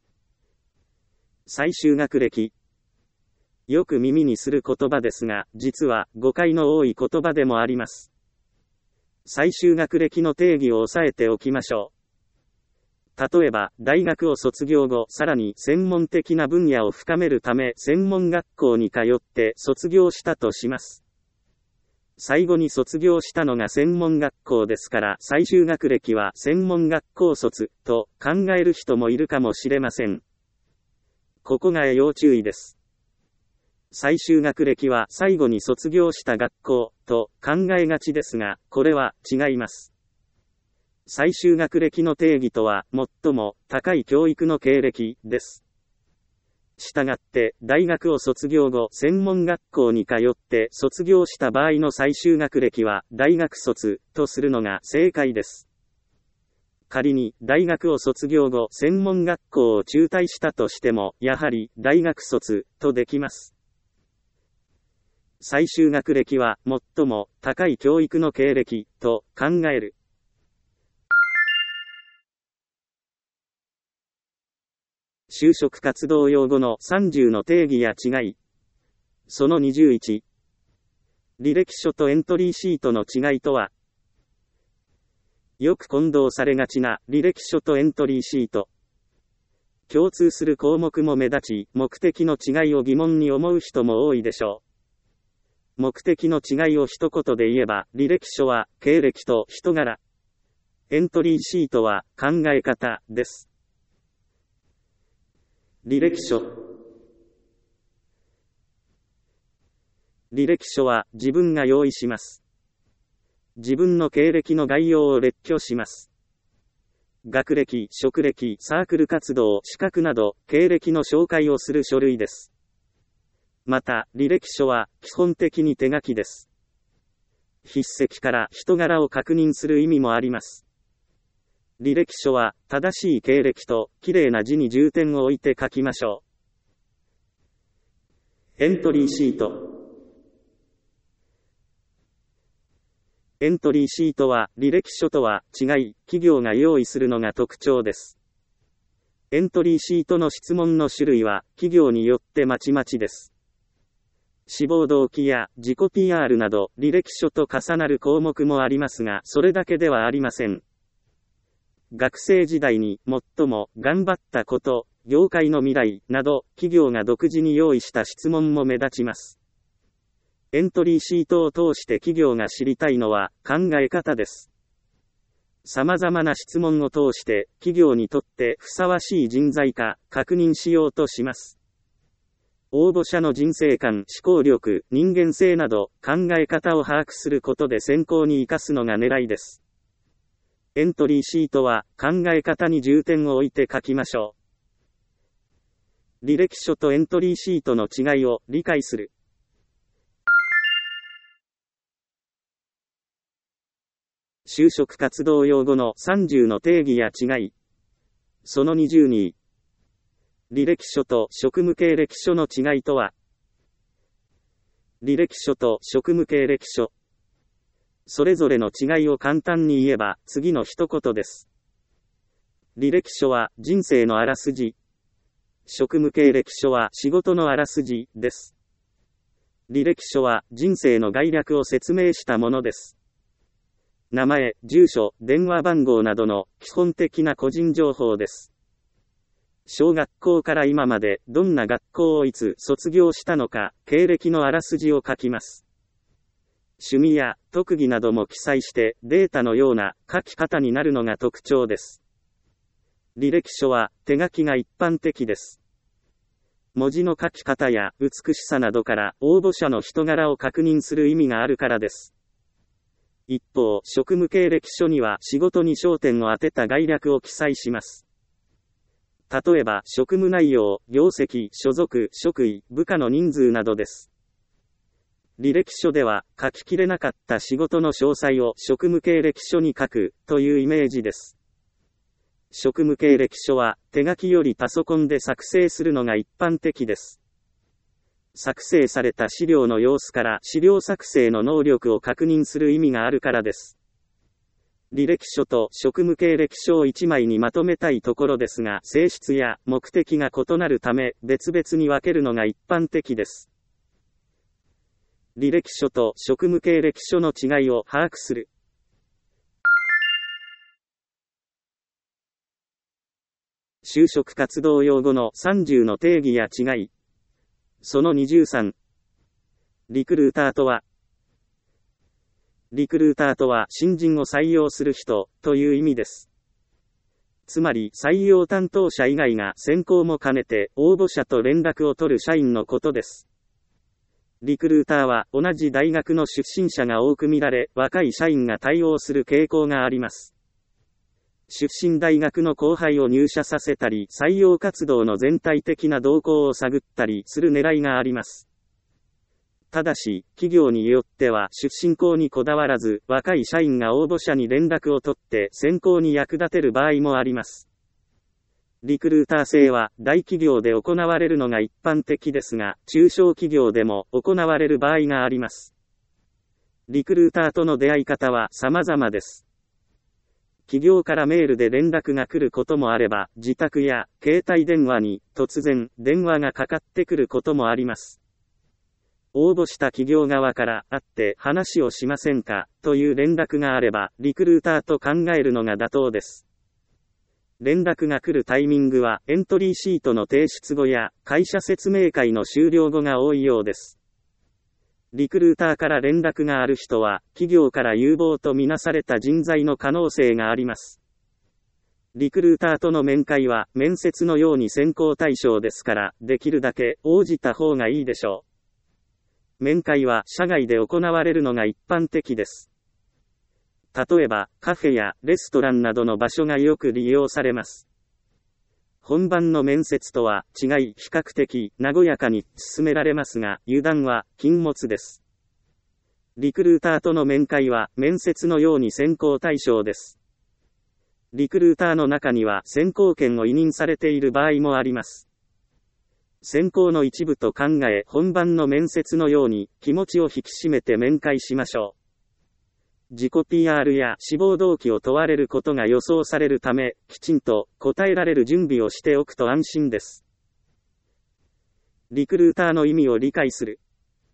再就学歴。よく耳にする言葉ですが、実は誤解の多い言葉でもあります。再就学歴の定義を押さえておきましょう。例えば、大学を卒業後、さらに専門的な分野を深めるため、専門学校に通って卒業したとします。最後に卒業したのが専門学校ですから、再就学歴は専門学校卒と考える人もいるかもしれません。ここが要注意です。再就学歴は最後に卒業した学校と考えがちですが、これは違います。再就学歴の定義とは、最も高い教育の経歴です。したがって、大学を卒業後、専門学校に通って卒業した場合の再就学歴は、大学卒とするのが正解です。仮に、大学を卒業後、専門学校を中退したとしても、やはり、大学卒とできます。再就学歴は、最も高い教育の経歴と考える。就職活動用語のさんじゅうの定義や違い。そのにじゅういち。履歴書とエントリーシートの違いとは。よく混同されがちな履歴書とエントリーシート。共通する項目も目立ち、目的の違いを疑問に思う人も多いでしょう。目的の違いを一言で言えば、履歴書は経歴と人柄。 エントリーシートは考え方です。履歴書。履歴書は自分が用意します。自分の経歴の概要を列挙します。学歴、職歴、サークル活動、資格など、経歴の紹介をする書類です。また、履歴書は基本的に手書きです。筆跡から人柄を確認する意味もあります。履歴書は正しい経歴ときれいな字に重点を置いて書きましょう。エントリーシート。エントリーシートは履歴書とは違い、企業が用意するのが特徴です。エントリーシートの質問の種類は企業によってまちまちです。志望動機や自己 ピーアール など履歴書と重なる項目もありますが、それだけではありません。学生時代に最も頑張ったこと、業界の未来など企業が独自に用意した質問も目立ちます。エントリーシートを通して企業が知りたいのは考え方です。様々な質問を通して企業にとってふさわしい人材か確認しようとします。応募者の人生観、思考力、人間性など考え方を把握することで選考に生かすのが狙いです。エントリーシートは考え方に重点を置いて書きましょう。履歴書とエントリーシートの違いを理解する。就職活動用語のさんじゅうの定義や違い。そのにじゅうに。履歴書と職務経歴書の違いとは。履歴書と職務経歴書。それぞれの違いを簡単に言えば次の一言です。履歴書は人生のあらすじ。職務経歴書は仕事のあらすじです。履歴書は人生の概略を説明したものです。名前、住所、電話番号などの基本的な個人情報です。小学校から今までどんな学校をいつ卒業したのか、経歴のあらすじを書きます。趣味や特技なども記載してデータのような書き方になるのが特徴です。履歴書は手書きが一般的です。文字の書き方や美しさなどから応募者の人柄を確認する意味があるからです。一方、職務経歴書には仕事に焦点を当てた概略を記載します。例えば、職務内容、業績、所属、職位、部下の人数などです。履歴書では、書ききれなかった仕事の詳細を職務経歴書に書く、というイメージです。職務経歴書は、手書きよりパソコンで作成するのが一般的です。作成された資料の様子から資料作成の能力を確認する意味があるからです。履歴書と職務経歴書をいちまいにまとめたいところですが、性質や目的が異なるため、別々に分けるのが一般的です。履歴書と職務経歴書の違いを把握する。就職活動用語のさんじゅうの定義や違い。そのにじゅうさん。リクルーターとは。リクルーターとは新人を採用する人という意味です。つまり採用担当者以外が選考も兼ねて応募者と連絡を取る社員のことです。リクルーターは同じ大学の出身者が多く見られ、若い社員が対応する傾向があります。出身大学の後輩を入社させたり、採用活動の全体的な動向を探ったりする狙いがあります。ただし、企業によっては出身校にこだわらず、若い社員が応募者に連絡を取って選考に役立てる場合もあります。リクルーター制は大企業で行われるのが一般的ですが、中小企業でも行われる場合があります。リクルーターとの出会い方は様々です。企業からメールで連絡が来ることもあれば、自宅や携帯電話に突然電話がかかってくることもあります。応募した企業側から会って話をしませんかという連絡があれば、リクルーターと考えるのが妥当です。連絡が来るタイミングはエントリーシートの提出後や会社説明会の終了後が多いようです。 リクルーターから連絡がある人は、企業から有望とみなされた人材の可能性があります。リクルーターとの面会は、面接のように選考対象ですから、できるだけ応じた方がいいでしょう。面会は、社外で行われるのが一般的です。例えば、カフェやレストランなどの場所がよく利用されます。本番の面接とは違い、比較的和やかに進められますが、油断は禁物です。リクルーターとの面会は面接のように選考対象です。リクルーターの中には選考権を委任されている場合もあります。選考の一部と考え、本番の面接のように気持ちを引き締めて面会しましょう。自己 ピーアール や志望動機を問われることが予想されるため、きちんと答えられる準備をしておくと安心です。リクルーターの意味を理解する。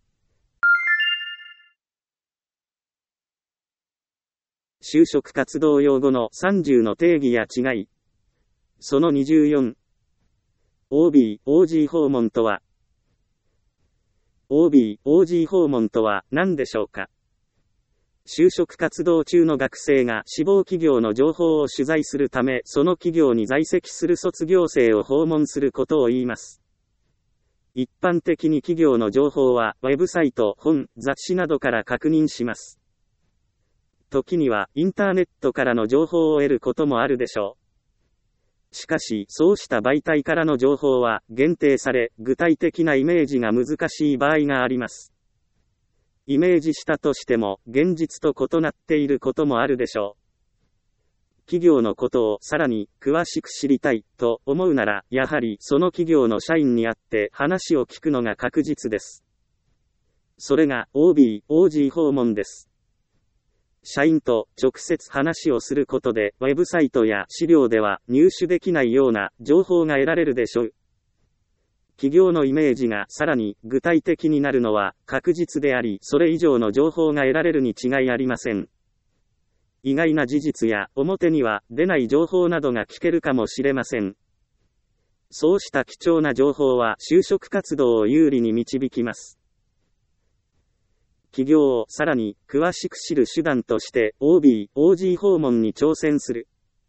就職活動用語のさんじゅうの定義や違い。そのにじゅうよん。オービー、オージー 訪問とは オービー、オージー 訪問とは何でしょうか。就職活動中の学生が志望企業の情報を取材するため、その企業に在籍する卒業生を訪問することを言います。一般的に企業の情報は、ウェブサイト、本、雑誌などから確認します。時には、インターネットからの情報を得ることもあるでしょう。しかし、そうした媒体からの情報は、限定され、具体的なイメージが難しい場合があります。イメージしたとしても、現実と異なっていることもあるでしょう。企業のことをさらに詳しく知りたいと思うなら、やはりその企業の社員に会って話を聞くのが確実です。それが オービー、オージー 訪問です。社員と直接話をすることで、ウェブサイトや資料では入手できないような情報が得られるでしょう。企業のイメージがさらに具体的になるのは確実であり、それ以上の情報が得られるに違いありません。意外な事実や表には出ない情報などが聞けるかもしれません。そうした貴重な情報は就職活動を有利に導きます。企業をさらに詳しく知る手段として オービー、オージー 訪問に挑戦する。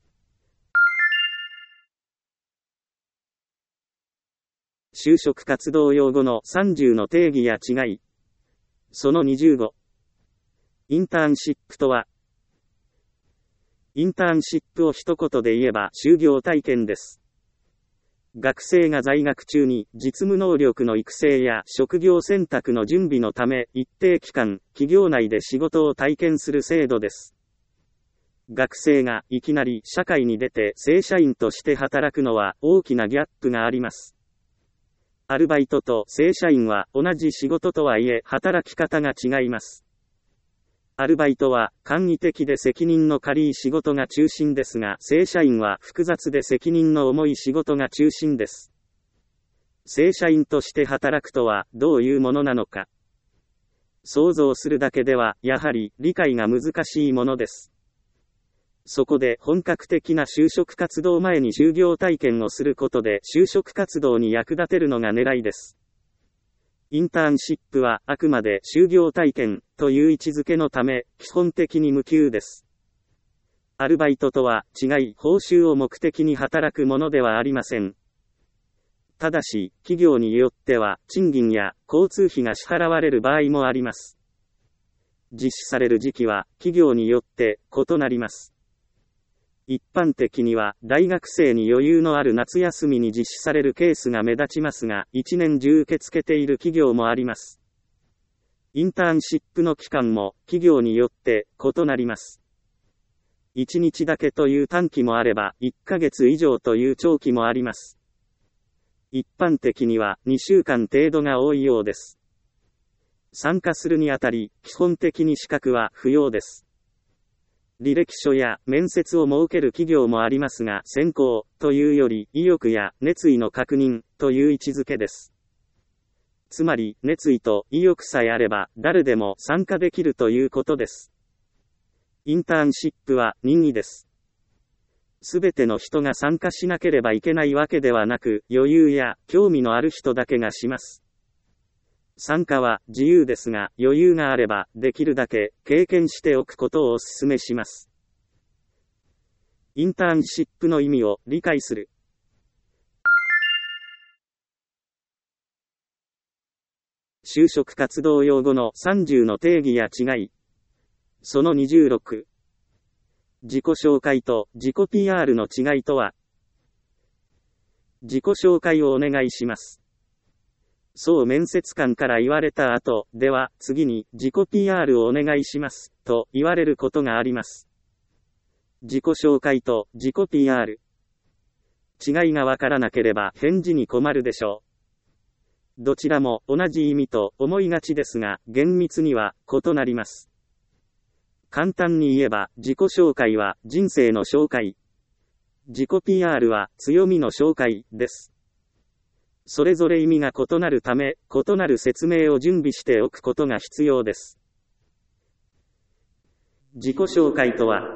就職活動用語のさんじゅうの定義や違い。そのにじゅうご。インターンシップとは、インターンシップを一言で言えば就業体験です。学生が在学中に実務能力の育成や職業選択の準備のため一定期間、企業内で仕事を体験する制度です。学生がいきなり社会に出て正社員として働くのは大きなギャップがあります。アルバイトと正社員は同じ仕事とはいえ働き方が違います。アルバイトは簡易的で責任の軽い仕事が中心ですが、正社員は複雑で責任の重い仕事が中心です。正社員として働くとはどういうものなのか。想像するだけではやはり理解が難しいものです。そこで本格的な就職活動前に就業体験をすることで就職活動に役立てるのが狙いです。インターンシップはあくまで就業体験という位置づけのため基本的に無給です。アルバイトとは違い報酬を目的に働くものではありません。ただし企業によっては賃金や交通費が支払われる場合もあります。実施される時期は企業によって異なります。一般的には大学生に余裕のある夏休みに実施されるケースが目立ちますが、一年中受け付けている企業もあります。インターンシップの期間も企業によって異なります。いちにちだけという短期もあれば、いっかげつ以上という長期もあります。一般的にはにしゅうかん程度が多いようです。参加するにあたり、基本的に資格は不要です。履歴書や面接を設ける企業もありますが、選考というより意欲や熱意の確認という位置づけです。つまり、熱意と意欲さえあれば誰でも参加できるということです。インターンシップは任意です。すべての人が参加しなければいけないわけではなく、余裕や興味のある人だけがします。 参加は自由ですが、余裕があれば、できるだけ経験しておくことをお勧めします。インターンシップの意味を理解する。就職活動用語のさんじゅうの定義や違い。そのにじゅうろく。自己紹介と自己 ピーアール の違いとは。自己紹介をお願いします。そう面接官から言われた後、では次に自己 ピーアール をお願いします、と言われることがあります。自己紹介と自己 ピーアール。違いがわからなければ返事に困るでしょう。どちらも同じ意味と思いがちですが、厳密には異なります。簡単に言えば、自己紹介は人生の紹介。自己 ピーアール は強みの紹介です。それぞれ意味が異なるため、異なる説明を準備しておくことが必要です。自己紹介とは、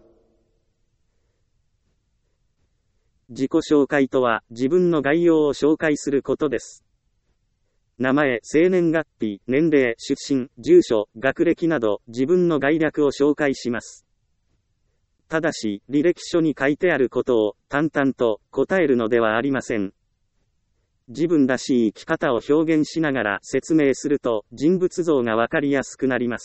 自己紹介とは自分の概要を紹介することです。名前、生年月日、年齢、出身、住所、学歴など自分の概略を紹介します。ただし、履歴書に書いてあることを淡々と答えるのではありません。自分らしい生き方を表現しながら説明すると人物像がわかりやすくなります。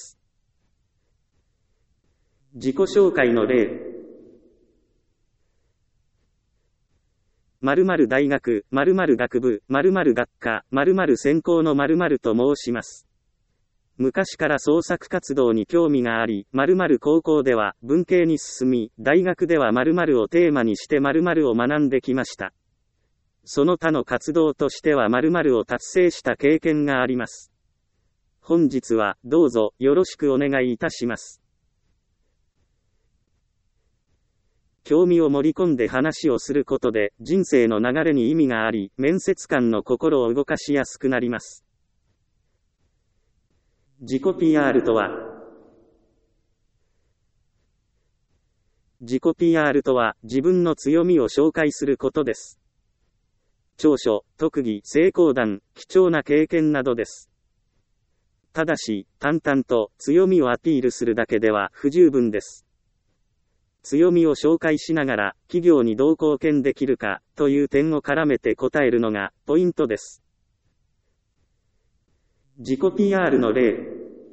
自己紹介の例。〇〇大学、〇〇学部、〇〇学科、〇〇専攻の〇〇と申します。昔から創作活動に興味があり、〇〇高校では文系に進み、大学では〇〇をテーマにして〇〇を学んできました。その他の活動としては〇〇を達成した経験があります。本日はどうぞよろしくお願いいたします。興味を盛り込んで話をすることで人生の流れに意味があり、面接官の心を動かしやすくなります。自己 ピーアール とは、自己 ピーアール とは自分の強みを紹介することです。長所、特技、成功談、貴重な経験などです。ただし、淡々と強みをアピールするだけでは不十分です。強みを紹介しながら、企業にどう貢献できるか、という点を絡めて答えるのが、ポイントです。自己 ピーアール の例。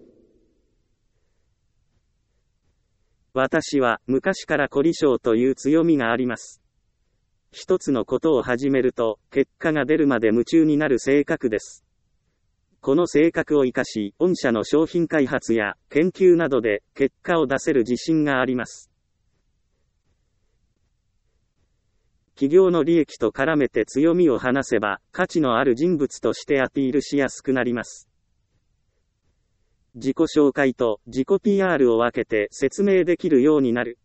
私は、昔から凝り性という強みがあります。一つのことを始めると、結果が出るまで夢中になる性格です。この性格を生かし、御社の商品開発や研究などで結果を出せる自信があります。企業の利益と絡めて強みを話せば、価値のある人物としてアピールしやすくなります。自己紹介と自己 ピーアール を分けて説明できるようになる。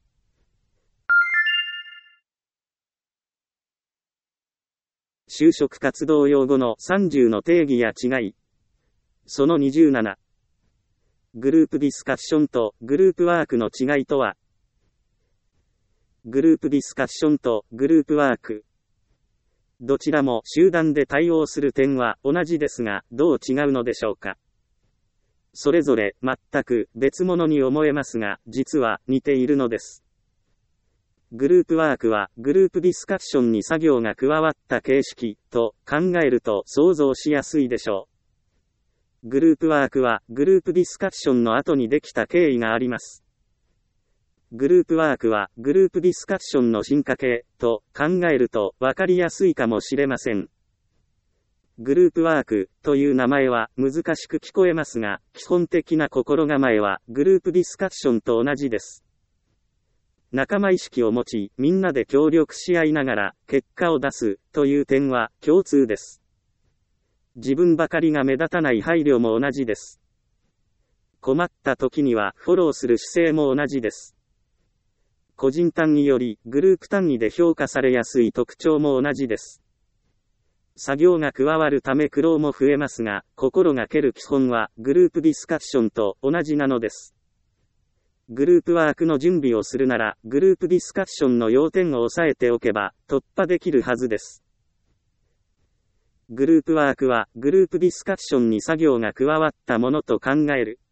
就職活動用語のさんじゅうの定義や違い。そのにじゅうなな。グループディスカッションとグループワークの違いとは。グループディスカッションとグループワーク。どちらも集団で対応する点は同じですが、どう違うのでしょうか。それぞれ全く別物に思えますが、実は似ているのです。グループワークはグループディスカッションに作業が加わった形式と考えると想像しやすいでしょう。グループワークはグループディスカッションの後にできた経緯があります。グループワークはグループディスカッションの進化系と考えると分かりやすいかもしれません。グループワークという名前は難しく聞こえますが、基本的な心構えはグループディスカッションと同じです。仲間意識を持ち、みんなで協力し合いながら結果を出すという点は共通です。自分ばかりが目立たない配慮も同じです。困った時にはフォローする姿勢も同じです。個人単位よりグループ単位で評価されやすい特徴も同じです。作業が加わるため苦労も増えますが、心がける基本はグループディスカッションと同じなのです。グループワークの準備をするなら、グループディスカッションの要点を押さえておけば突破できるはずです。 グループワークはグループディスカッションに作業が加わったものと考える。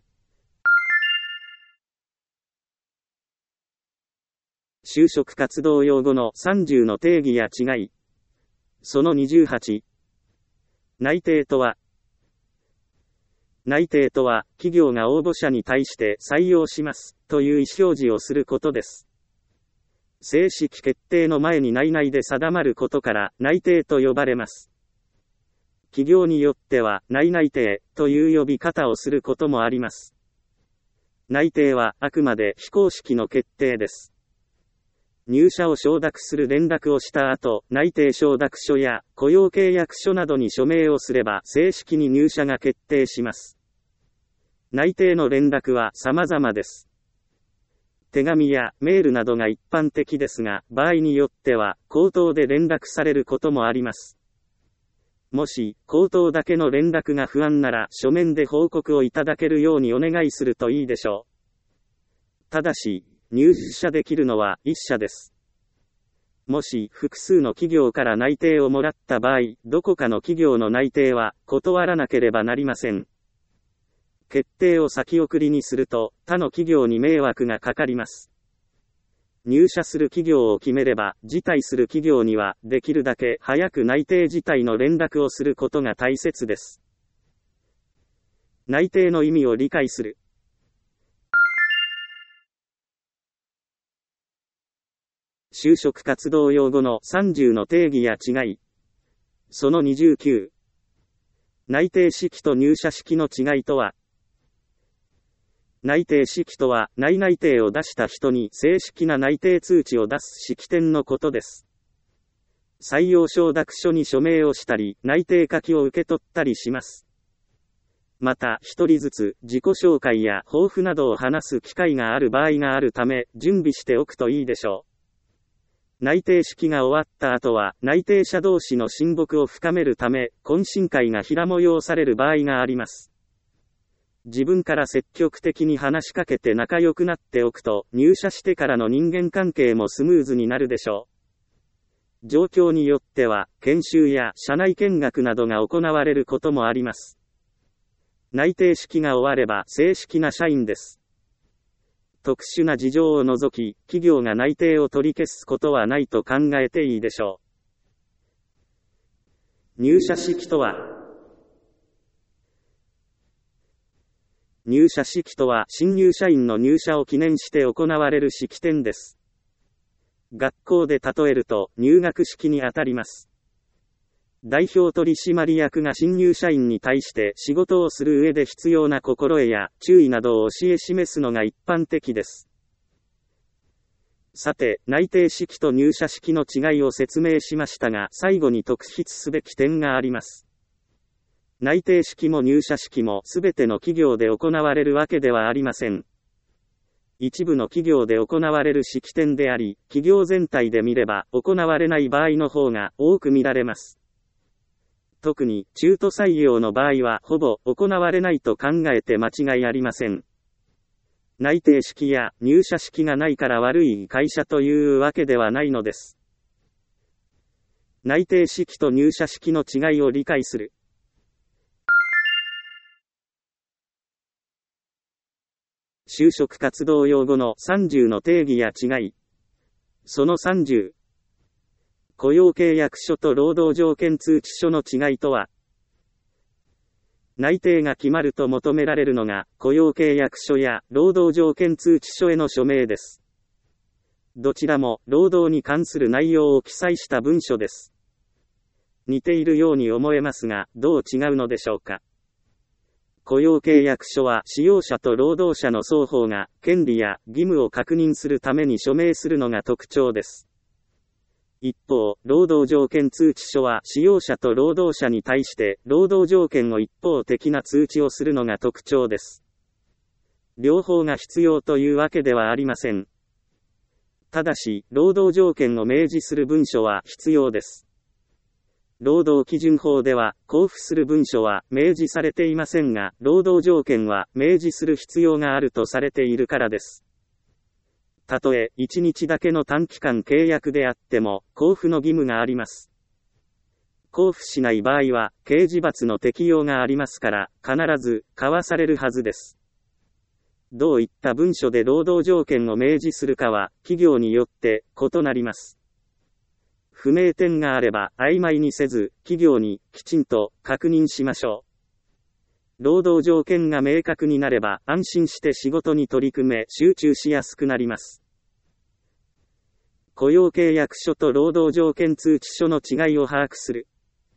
就職活動用語のさんじゅうの定義や違い。そのにじゅうはち。内定とは、内定とは、企業が応募者に対して採用しますという意思表示をすることです。正式決定の前に内々で定まることから内定と呼ばれます。企業によっては内々定という呼び方をすることもあります。内定はあくまで非公式の決定です。入社を承諾する連絡をした後、内定承諾書や雇用契約書などに署名をすれば正式に入社が決定します。内定の連絡は様々です。手紙やメールなどが一般的ですが、場合によっては口頭で連絡されることもあります。もし、口頭だけの連絡が不安なら書面で報告をいただけるようにお願いするといいでしょう。ただし、入社できるのはいっ社です。もし複数の企業から内定をもらった場合、どこかの企業の内定は断らなければなりません。決定を先送りにすると他の企業に迷惑がかかります。入社する企業を決めれば、辞退する企業にはできるだけ早く内定辞退の連絡をすることが大切です。内定の意味を理解する。就職活動用語のさんじゅうの定義や違い。そのにじゅうきゅう。内定式と入社式の違いとは。内定式とは、内内定を出した人に正式な内定通知を出す式典のことです。採用承諾書に署名をしたり、内定書きを受け取ったりします。また、一人ずつ自己紹介や抱負などを話す機会がある場合があるため、準備しておくといいでしょう。内定式が終わった後は、内定者同士の親睦を深めるため、懇親会が平催される場合があります。自分から積極的に話しかけて仲良くなっておくと、入社してからの人間関係もスムーズになるでしょう。状況によっては、研修や社内見学などが行われることもあります。内定式が終われば正式な社員です。特殊な事情を除き、企業が内定を取り消すことはないと考えていいでしょう。入社式とは、入社式とは新入社員の入社を記念して行われる式典です。学校で例えると入学式にあたります。代表取締役が新入社員に対して仕事をする上で必要な心得や注意などを教え示すのが一般的です。さて、内定式と入社式の違いを説明しましたが、最後に特筆すべき点があります。内定式も入社式もすべての企業で行われるわけではありません。一部の企業で行われる式典であり、企業全体で見れば行われない場合の方が多く見られます。特に中途採用の場合はほぼ行われないと考えて間違いありません。内定式や入社式がないから悪い会社というわけではないのです。内定式と入社式の違いを理解する。就職活動用語のさんじゅうの定義や違い。そのさんじゅう。雇用契約書と労働条件通知書の違いとは。内定が決まると求められるのが、雇用契約書や労働条件通知書への署名です。どちらも、労働に関する内容を記載した文書です。似ているように思えますが、どう違うのでしょうか。雇用契約書は、使用者と労働者の双方が、権利や義務を確認するために署名するのが特徴です。一方、労働条件通知書は使用者と労働者に対して労働条件を一方的な通知をするのが特徴です。両方が必要というわけではありません。ただし、労働条件を明示する文書は必要です。労働基準法では、交付する文書は明示されていませんが、労働条件は明示する必要があるとされているからです。たとえいちにちだけの短期間契約であっても、交付の義務があります。 交付しない場合は、刑事罰の適用がありますから、必ず、交わされるはずです。どういった文書で労働条件を明示するかは、企業によって異なります。不明点があれば、曖昧にせず、企業にきちんと確認しましょう。労働条件が明確になれば、安心して仕事に取り組め、集中しやすくなります。雇用契約書と労働条件通知書の違いを把握する。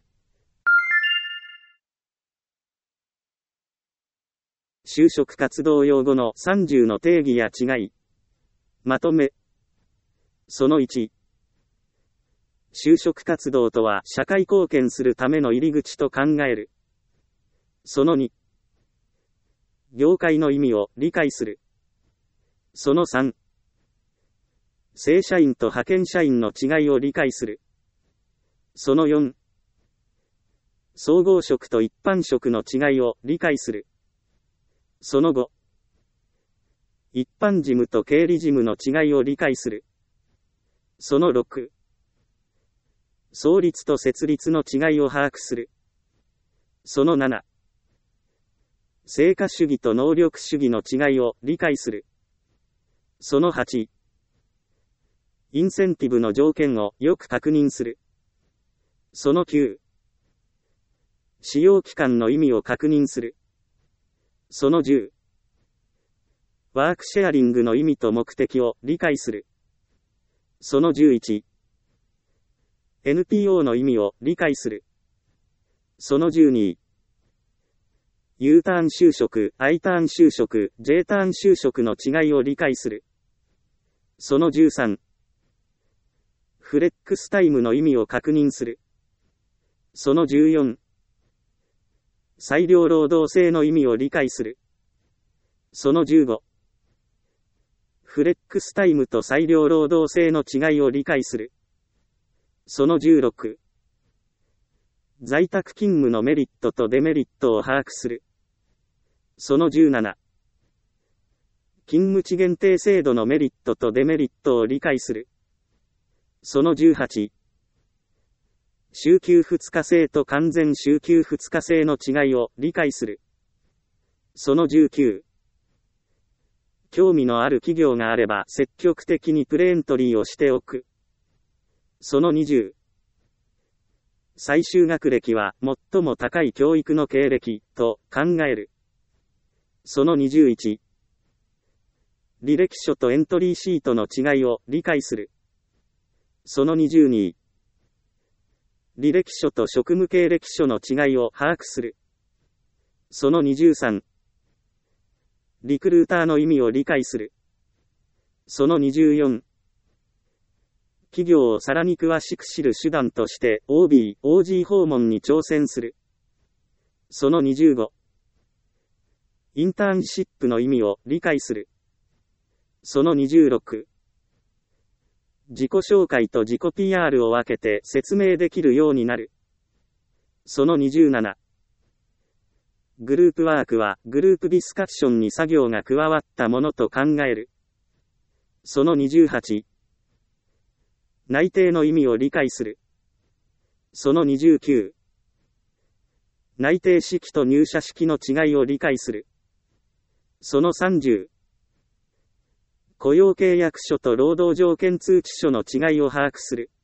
就職活動用語のさんじゅうの定義や違い。まとめ。そのいち。就職活動とは社会貢献するための入り口と考える。そのに。業界の意味を理解する。そのさん。正社員と派遣社員の違いを理解する。そのよん。総合職と一般職の違いを理解する。そのご。一般事務と経理事務の違いを理解する。そのろく。創立と設立の違いを把握する。そのなな。成果主義と能力主義の違いを理解する。そのはち。インセンティブの条件をよく確認する。そのきゅう。使用期間の意味を確認する。そのじゅう。ワークシェアリングの意味と目的を理解する。そのじゅういち。エヌピーオー の意味を理解する。そのじゅうに。U ターン就職、I ターン就職、J ターン就職の違いを理解する。そのじゅうさん。フレックスタイムの意味を確認する。そのじゅうよん。裁量労働制の意味を理解する。そのじゅうご。フレックスタイムと裁量労働制の違いを理解する。そのじゅうろく。在宅勤務のメリットとデメリットを把握する。そのじゅうなな。勤務地限定制度のメリットとデメリットを理解する。そのじゅうはち。週休ふつか制と完全週休ふつか制の違いを理解する。そのじゅうきゅう。興味のある企業があれば積極的にプレエントリーをしておく。そのにじゅう。最終学歴は最も高い教育の経歴と考える。そのにじゅういち。履歴書とエントリーシートの違いを理解する。そのにじゅうに。履歴書と職務経歴書の違いを把握する。そのにじゅうさん。リクルーターの意味を理解する。そのにじゅうよん。企業をさらに詳しく知る手段として オービー、オージー 訪問に挑戦する。そのにじゅうご。インターンシップの意味を理解する。そのにじゅうろく。自己紹介と自己 ピーアール を分けて説明できるようになる。そのにじゅうなな。グループワークはグループディスカッションに作業が加わったものと考える。そのにじゅうはち。内定の意味を理解する。そのにじゅうきゅう。内定式と入社式の違いを理解する。そのさんじゅう。雇用契約書と労働条件通知書の違いを把握する。